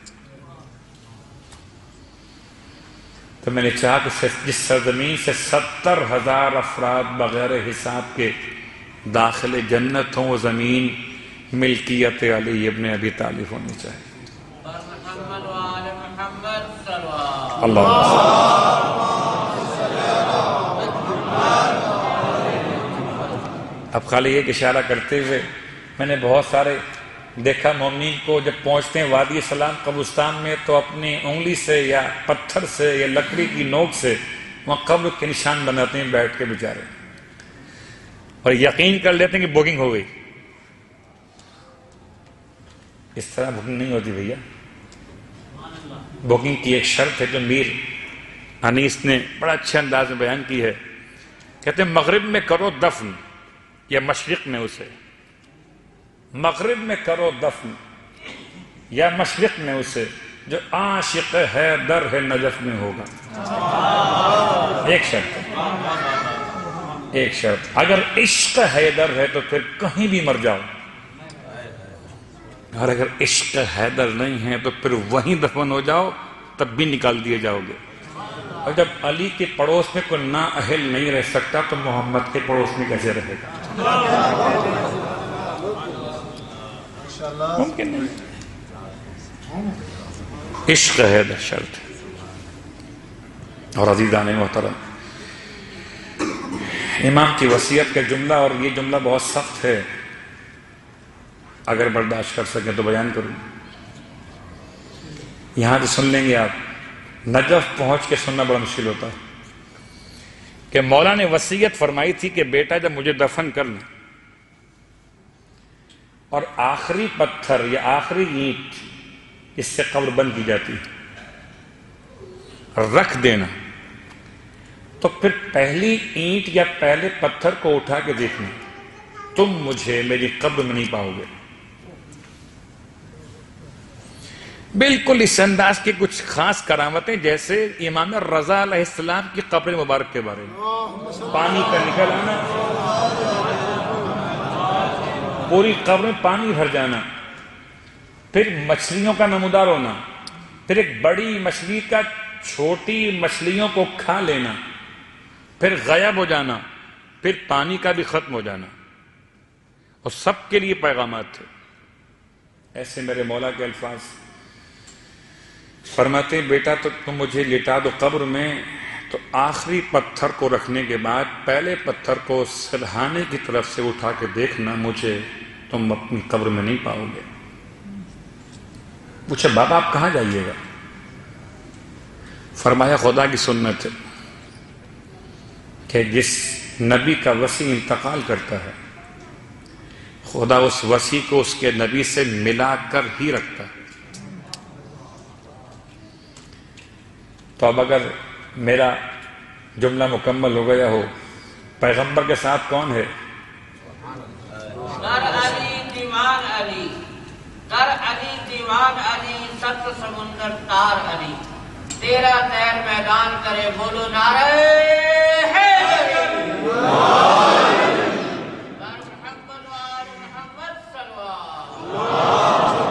تو میں نے چاہا کہ جس سرزمین سے ستر ہزار افراد بغیر حساب کے داخل جنت ہوں، وہ زمین ملکیت علی ابن ابی طالب ہونی چاہیے۔ اللہ اب خالی ایک اشارہ کرتے ہوئے، میں نے بہت سارے دیکھا مومنین کو جب پہنچتے ہیں وادی سلام قبرستان میں، تو اپنی انگلی سے یا پتھر سے یا لکڑی کی نوک سے وہاں قبر کے نشان بناتے ہیں بیٹھ کے بیچارے، اور یقین کر لیتے ہیں کہ بکنگ ہو گئی۔ اس طرح بکنگ نہیں ہوتی بھیا، بکنگ کی ایک شرط ہے جو میر انیس نے بڑا اچھے انداز میں بیان کی ہے۔ کہتے ہیں مغرب میں کرو دفن یا مشرق میں اسے، مغرب میں کرو دفن یا مشرق میں اسے، جو عاشق ہے در ہے نجف میں ہوگا۔ ایک شرط ہے، ایک شرط، اگر عشق حیدر ہے تو پھر کہیں بھی مر جاؤ، اور اگر عشق حیدر نہیں ہے تو پھر وہیں دفن ہو جاؤ، تب بھی نکال دیے جاؤ گے۔ اور جب علی کے پڑوس میں کوئی نااہل نہیں رہ سکتا تو محمد کے پڑوس میں کیسے رہے گا؟ ممکن نہیں. عشق ہے دہشت. اور عزیزان محترم، امام کی وصیت کا جملہ، اور یہ جملہ بہت سخت ہے، اگر برداشت کر سکیں تو بیان کروں. یہاں سے سن لیں گے آپ، نجف پہنچ کے سننا بڑا مشکل ہوتا ہے کہ مولا نے وصیت فرمائی تھی کہ بیٹا جب مجھے دفن کرنا اور آخری پتھر یا آخری اینٹ اس سے قبر بند کی جاتی رکھ دینا، تو پھر پہلی اینٹ یا پہلے پتھر کو اٹھا کے دیکھنا، تم مجھے میری قبر میں نہیں پاؤ گے. بالکل اس انداز کی کچھ خاص کرامتیں جیسے امام رضا علیہ السلام کی قبر مبارک کے بارے میں. پانی کا نکل آنا، پوری قبر میں پانی بھر جانا، پھر مچھلیوں کا نمودار ہونا، پھر ایک بڑی مچھلی کا چھوٹی مچھلیوں کو کھا لینا، پھر غائب ہو جانا، پھر پانی کا بھی ختم ہو جانا، اور سب کے لیے پیغامات تھے. ایسے میرے مولا کے الفاظ فرماتے ہیں بیٹا تو تم مجھے لٹا دو قبر میں، تو آخری پتھر کو رکھنے کے بعد پہلے پتھر کو سرہانے کی طرف سے اٹھا کے دیکھنا، مجھے تم اپنی قبر میں نہیں پاؤ گے. پوچھا بابا آپ کہاں جائیے گا؟ فرمایا خدا کی سنت ہے کہ جس نبی کا وصی انتقال کرتا ہے خدا اس وصی کو اس کے نبی سے ملا کر ہی رکھتا ہے. تو اب اگر میرا جملہ مکمل ہو گیا ہو، پیغمبر کے ساتھ کون ہے؟ کر علی دیوان علی، کر علی دیوان علی، ست سمندر تار علی، تیرا تیر میدان کرے بولو نعرہ حیدری. محمد وآل محمد صلوات.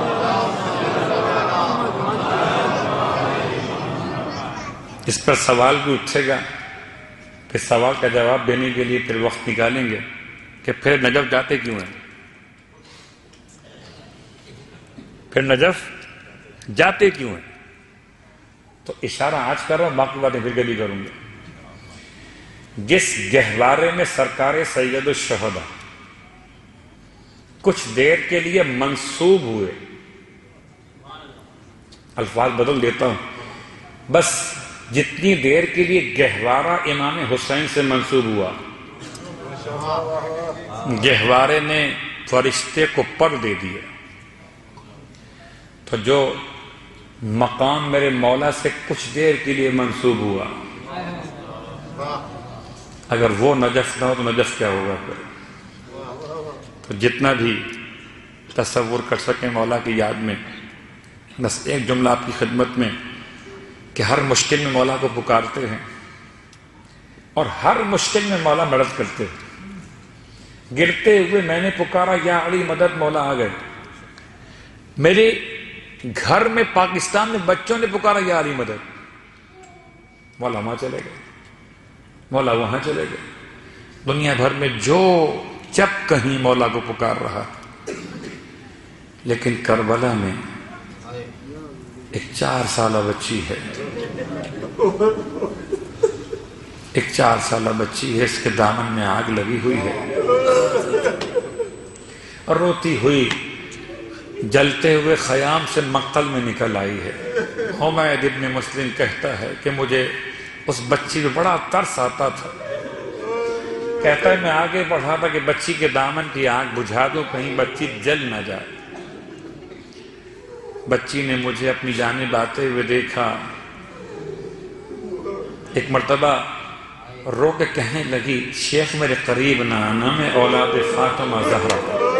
اس پر سوال بھی اٹھے گا، پھر سوال کا جواب دینے کے لیے پھر وقت نکالیں گے کہ پھر نجف جاتے کیوں ہیں، پھر نجف جاتے کیوں ہیں. تو اشارہ آج کر رہا ہوں، باقی باتیں پھر کبھی کروں گا. جس گہوارے میں سرکار سید الشہداء کچھ دیر کے لیے منسوب ہوئے، الفاظ بدل دیتا ہوں، بس جتنی دیر کے لیے گہوارہ امام حسین سے منسوب ہوا، گہوارے نے فرشتے کو پر دے دیا. تو جو مقام میرے مولا سے کچھ دیر کے لیے منسوب ہوا، اگر وہ نجف نہ ہو تو نجف کیا ہوگا پھر؟ تو جتنا بھی تصور کر سکیں مولا کی یاد میں، بس ایک جملہ آپ کی خدمت میں کہ ہر مشکل میں مولا کو پکارتے ہیں اور ہر مشکل میں مولا مدد کرتے ہیں. گرتے ہوئے میں نے پکارا یا علی مدد، مولا آ گئے. میرے گھر میں پاکستان میں بچوں نے پکارا یا علی مدد، مولا وہاں چلے گئے، مولا وہاں چلے گئے. دنیا بھر میں جو جب کہیں مولا کو پکار رہا، لیکن کربلا میں ایک چار سالہ بچی ہے، ایک چار سالہ بچی ہے، اس کے دامن میں آگ لگی ہوئی ہے اور روتی ہوئی جلتے ہوئے خیام سے مقتل میں نکل آئی ہے. حمید ابن مسلم کہتا ہے کہ مجھے اس بچی پہ بڑا ترس آتا تھا. کہتا ہے میں آگے بڑھا تھا کہ بچی کے دامن کی آگ بجھا دوں، کہیں بچی جل نہ جائے. بچی نے مجھے اپنی جانب آتے ہوئے دیکھا، ایک مرتبہ رو کے کہنے لگی شیخ میرے قریب نہ آنا، میں اولاد فاطمہ زہرا.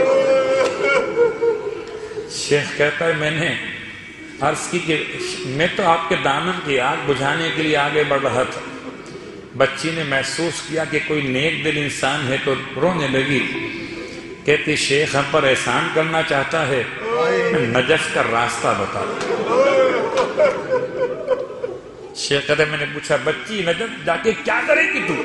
شیخ کہتا ہے میں نے عرض کی کہ میں تو آپ کے دامن کی آگ بجھانے کے لیے آگے بڑھ رہا تھا. بچی نے محسوس کیا کہ کوئی نیک دل انسان ہے تو رونے لگی. کہتی شیخ ہم پر احسان کرنا چاہتا ہے، نجف کا راستہ بتا. شیخ کہتے میں نے پوچھا بچی نجف جا کے کیا کرے گی تو؟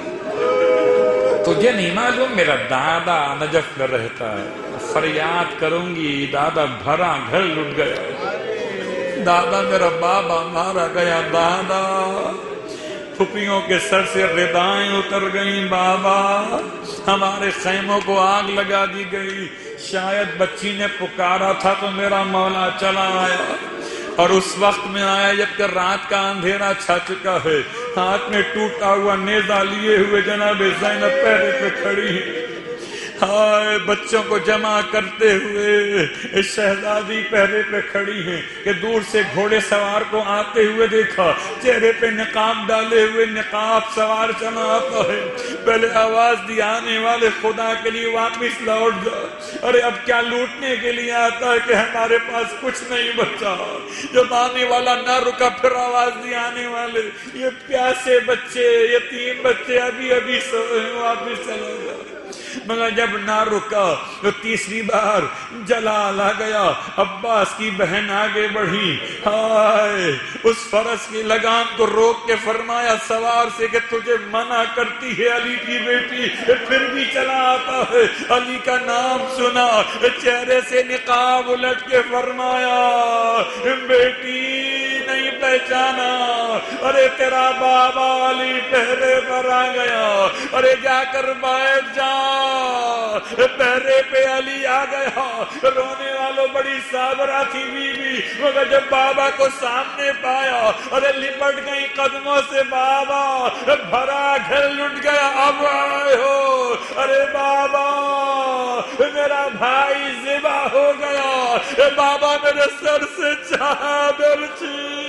تجھے نہیں معلوم میرا دادا نجف میں رہتا ہے، فریاد کروں گی دادا بھرا گھر لٹ گیا، دادا میرا بابا مارا گیا، دادا پھپھیوں کے سر سے ردائیں اتر گئیں، بابا ہمارے خیموں کو آگ لگا دی گئی، شاید بچی نے پکارا تھا تو میرا مولا چلا آیا، اور اس وقت میں آیا جب کہ رات کا اندھیرا چھا چکا ہے، ہاتھ میں ٹوٹا ہوا نیزہ لیے ہوئے جناب زینب پہرے پہ کھڑی ہے، ہائے بچوں کو جمع کرتے ہوئے شہزادی پہرے پہ کھڑی ہیں کہ دور سے گھوڑے سوار کو آتے ہوئے دیکھا، چہرے پہ نقاب ڈالے ہوئے نقاب سوار چلا آتا ہے، پہلے آواز دی آنے والے خدا کے لیے واپس لوٹ جا، ارے اب کیا لوٹنے کے لیے آتا ہے کہ ہمارے پاس کچھ نہیں بچا، جب آنے والا نہ رکا پھر آواز دی آنے والے یہ پیاسے بچے یتیم بچے ابھی ابھی سوئے واپس چلا جا، مگر جب نہ رکا تو تیسری بار جلال آ گیا، عباس کی بہن آگے بڑھی، ہائے اس فرس کی لگام کو روک کے فرمایا سوار سے کہ تجھے منع کرتی ہے علی کی بیٹی، پھر بھی چلا آتا ہے، علی کا نام سنا، چہرے سے نقاب الٹ کے فرمایا بیٹی نہیں پہچانا، ارے تیرا بابا علی پہرے پر آ گیا، ارے جا کر بیٹھ جا، پہرے پہ علی آ گیا، رونے والوں بڑی صابرہ تھی بی بی، مگر جب بابا کو سامنے پایا ارے لپٹ گئی قدموں سے، بابا بھرا گھر لٹ گیا، اب آئے ہو، ارے بابا میرا بھائی ذبح ہو گیا، بابا میرے سر سے چادر چھین،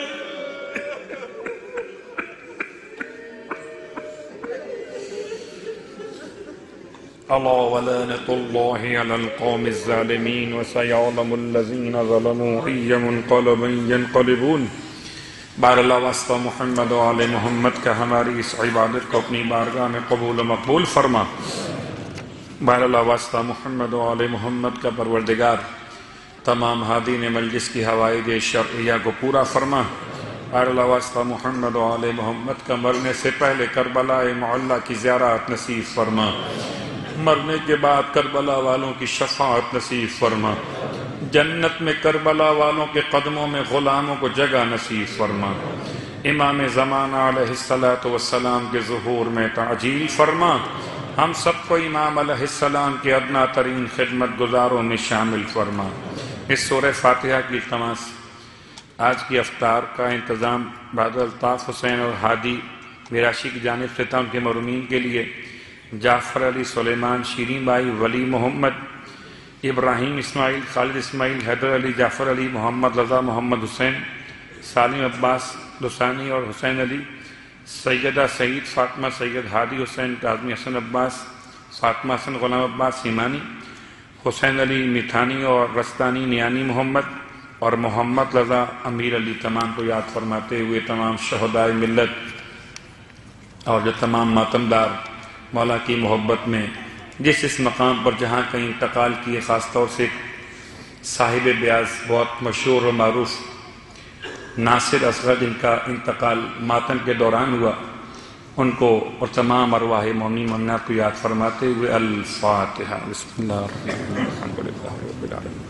ألا ولعنة الله على القوم الظالمين وسيعلم الذين ظلموا أي منقلب ينقلبون۔ بار اللہ واسطہ محمد و آل محمد کا ہماری اس عبادت کو اپنی بارگاہ میں قبول و مقبول فرما۔ بار اللہ واسطہ محمد و آل محمد کا پروردگار تمام حاضرین مجلس کی حوائج شرعیہ کو پورا فرما۔ بار اللہ واسطہ محمد و آل محمد کا مرنے سے پہلے کربلا معلی کی زیارت نصیب فرما، مرنے کے بعد کربلا والوں کی شفاعت نصیب فرما، جنت میں کربلا والوں کے قدموں میں غلاموں کو جگہ نصیب فرما، امام زمانہ علیہ الصلاۃ والسلام کے ظہور میں تعجیل فرما، ہم سب کو امام علیہ السلام کے ادنا ترین خدمت گزاروں میں شامل فرما۔ اس سورہ فاتحہ کی التماس آج کی افطار کا انتظام بعد الطاف حسین اور ہادی ویراشی کی جانب سے تھا، ان کے مرحومین کے لیے جعفر علی سلیمان شیرین بھائی، ولی محمد، ابراہیم اسماعیل، خالد اسماعیل، حیدر علی، جعفر علی، محمد رضا، محمد حسین، سالم عباس لسانی اور حسین علی، سیدہ سعید فاطمہ، سید ہادی حسین، کاظمی حسن عباس، فاطمہ حسن غلام عباس سیمانی، حسین علی میٹھانی اور رستانی نیانی محمد اور محمد رضا امیر علی، تمام کو یاد فرماتے ہوئے تمام شہدائے ملت اور جو تمام ماتمدار مولا کی محبت میں جس اس مقام پر جہاں کہیں انتقال کیے، خاص طور سے صاحب بیاض بہت مشہور و معروف ناصر اصغر جن کا انتقال ماتم کے دوران ہوا، ان کو اور تمام ارواح مومنین مومنات کو یاد فرماتے ہوئے الفاتحہ۔ بسم اللہ الرحمن الرحیم، الحمد للہ رب العالمین،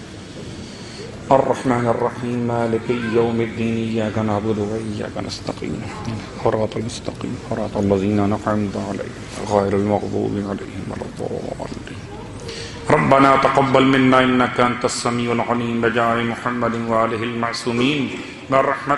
الرحمن الرحیم، مالک یوم الدین، ایاک نعبد و ایاک نستعین، صراط المستقیم صراط الذین انعمت علیہم غیر المغضوب علیہم ولا الضالین۔ ربنا تقبل منا انک انت السمیع العلیم، بجاہ محمد وآلہ المعصومین، برحمتک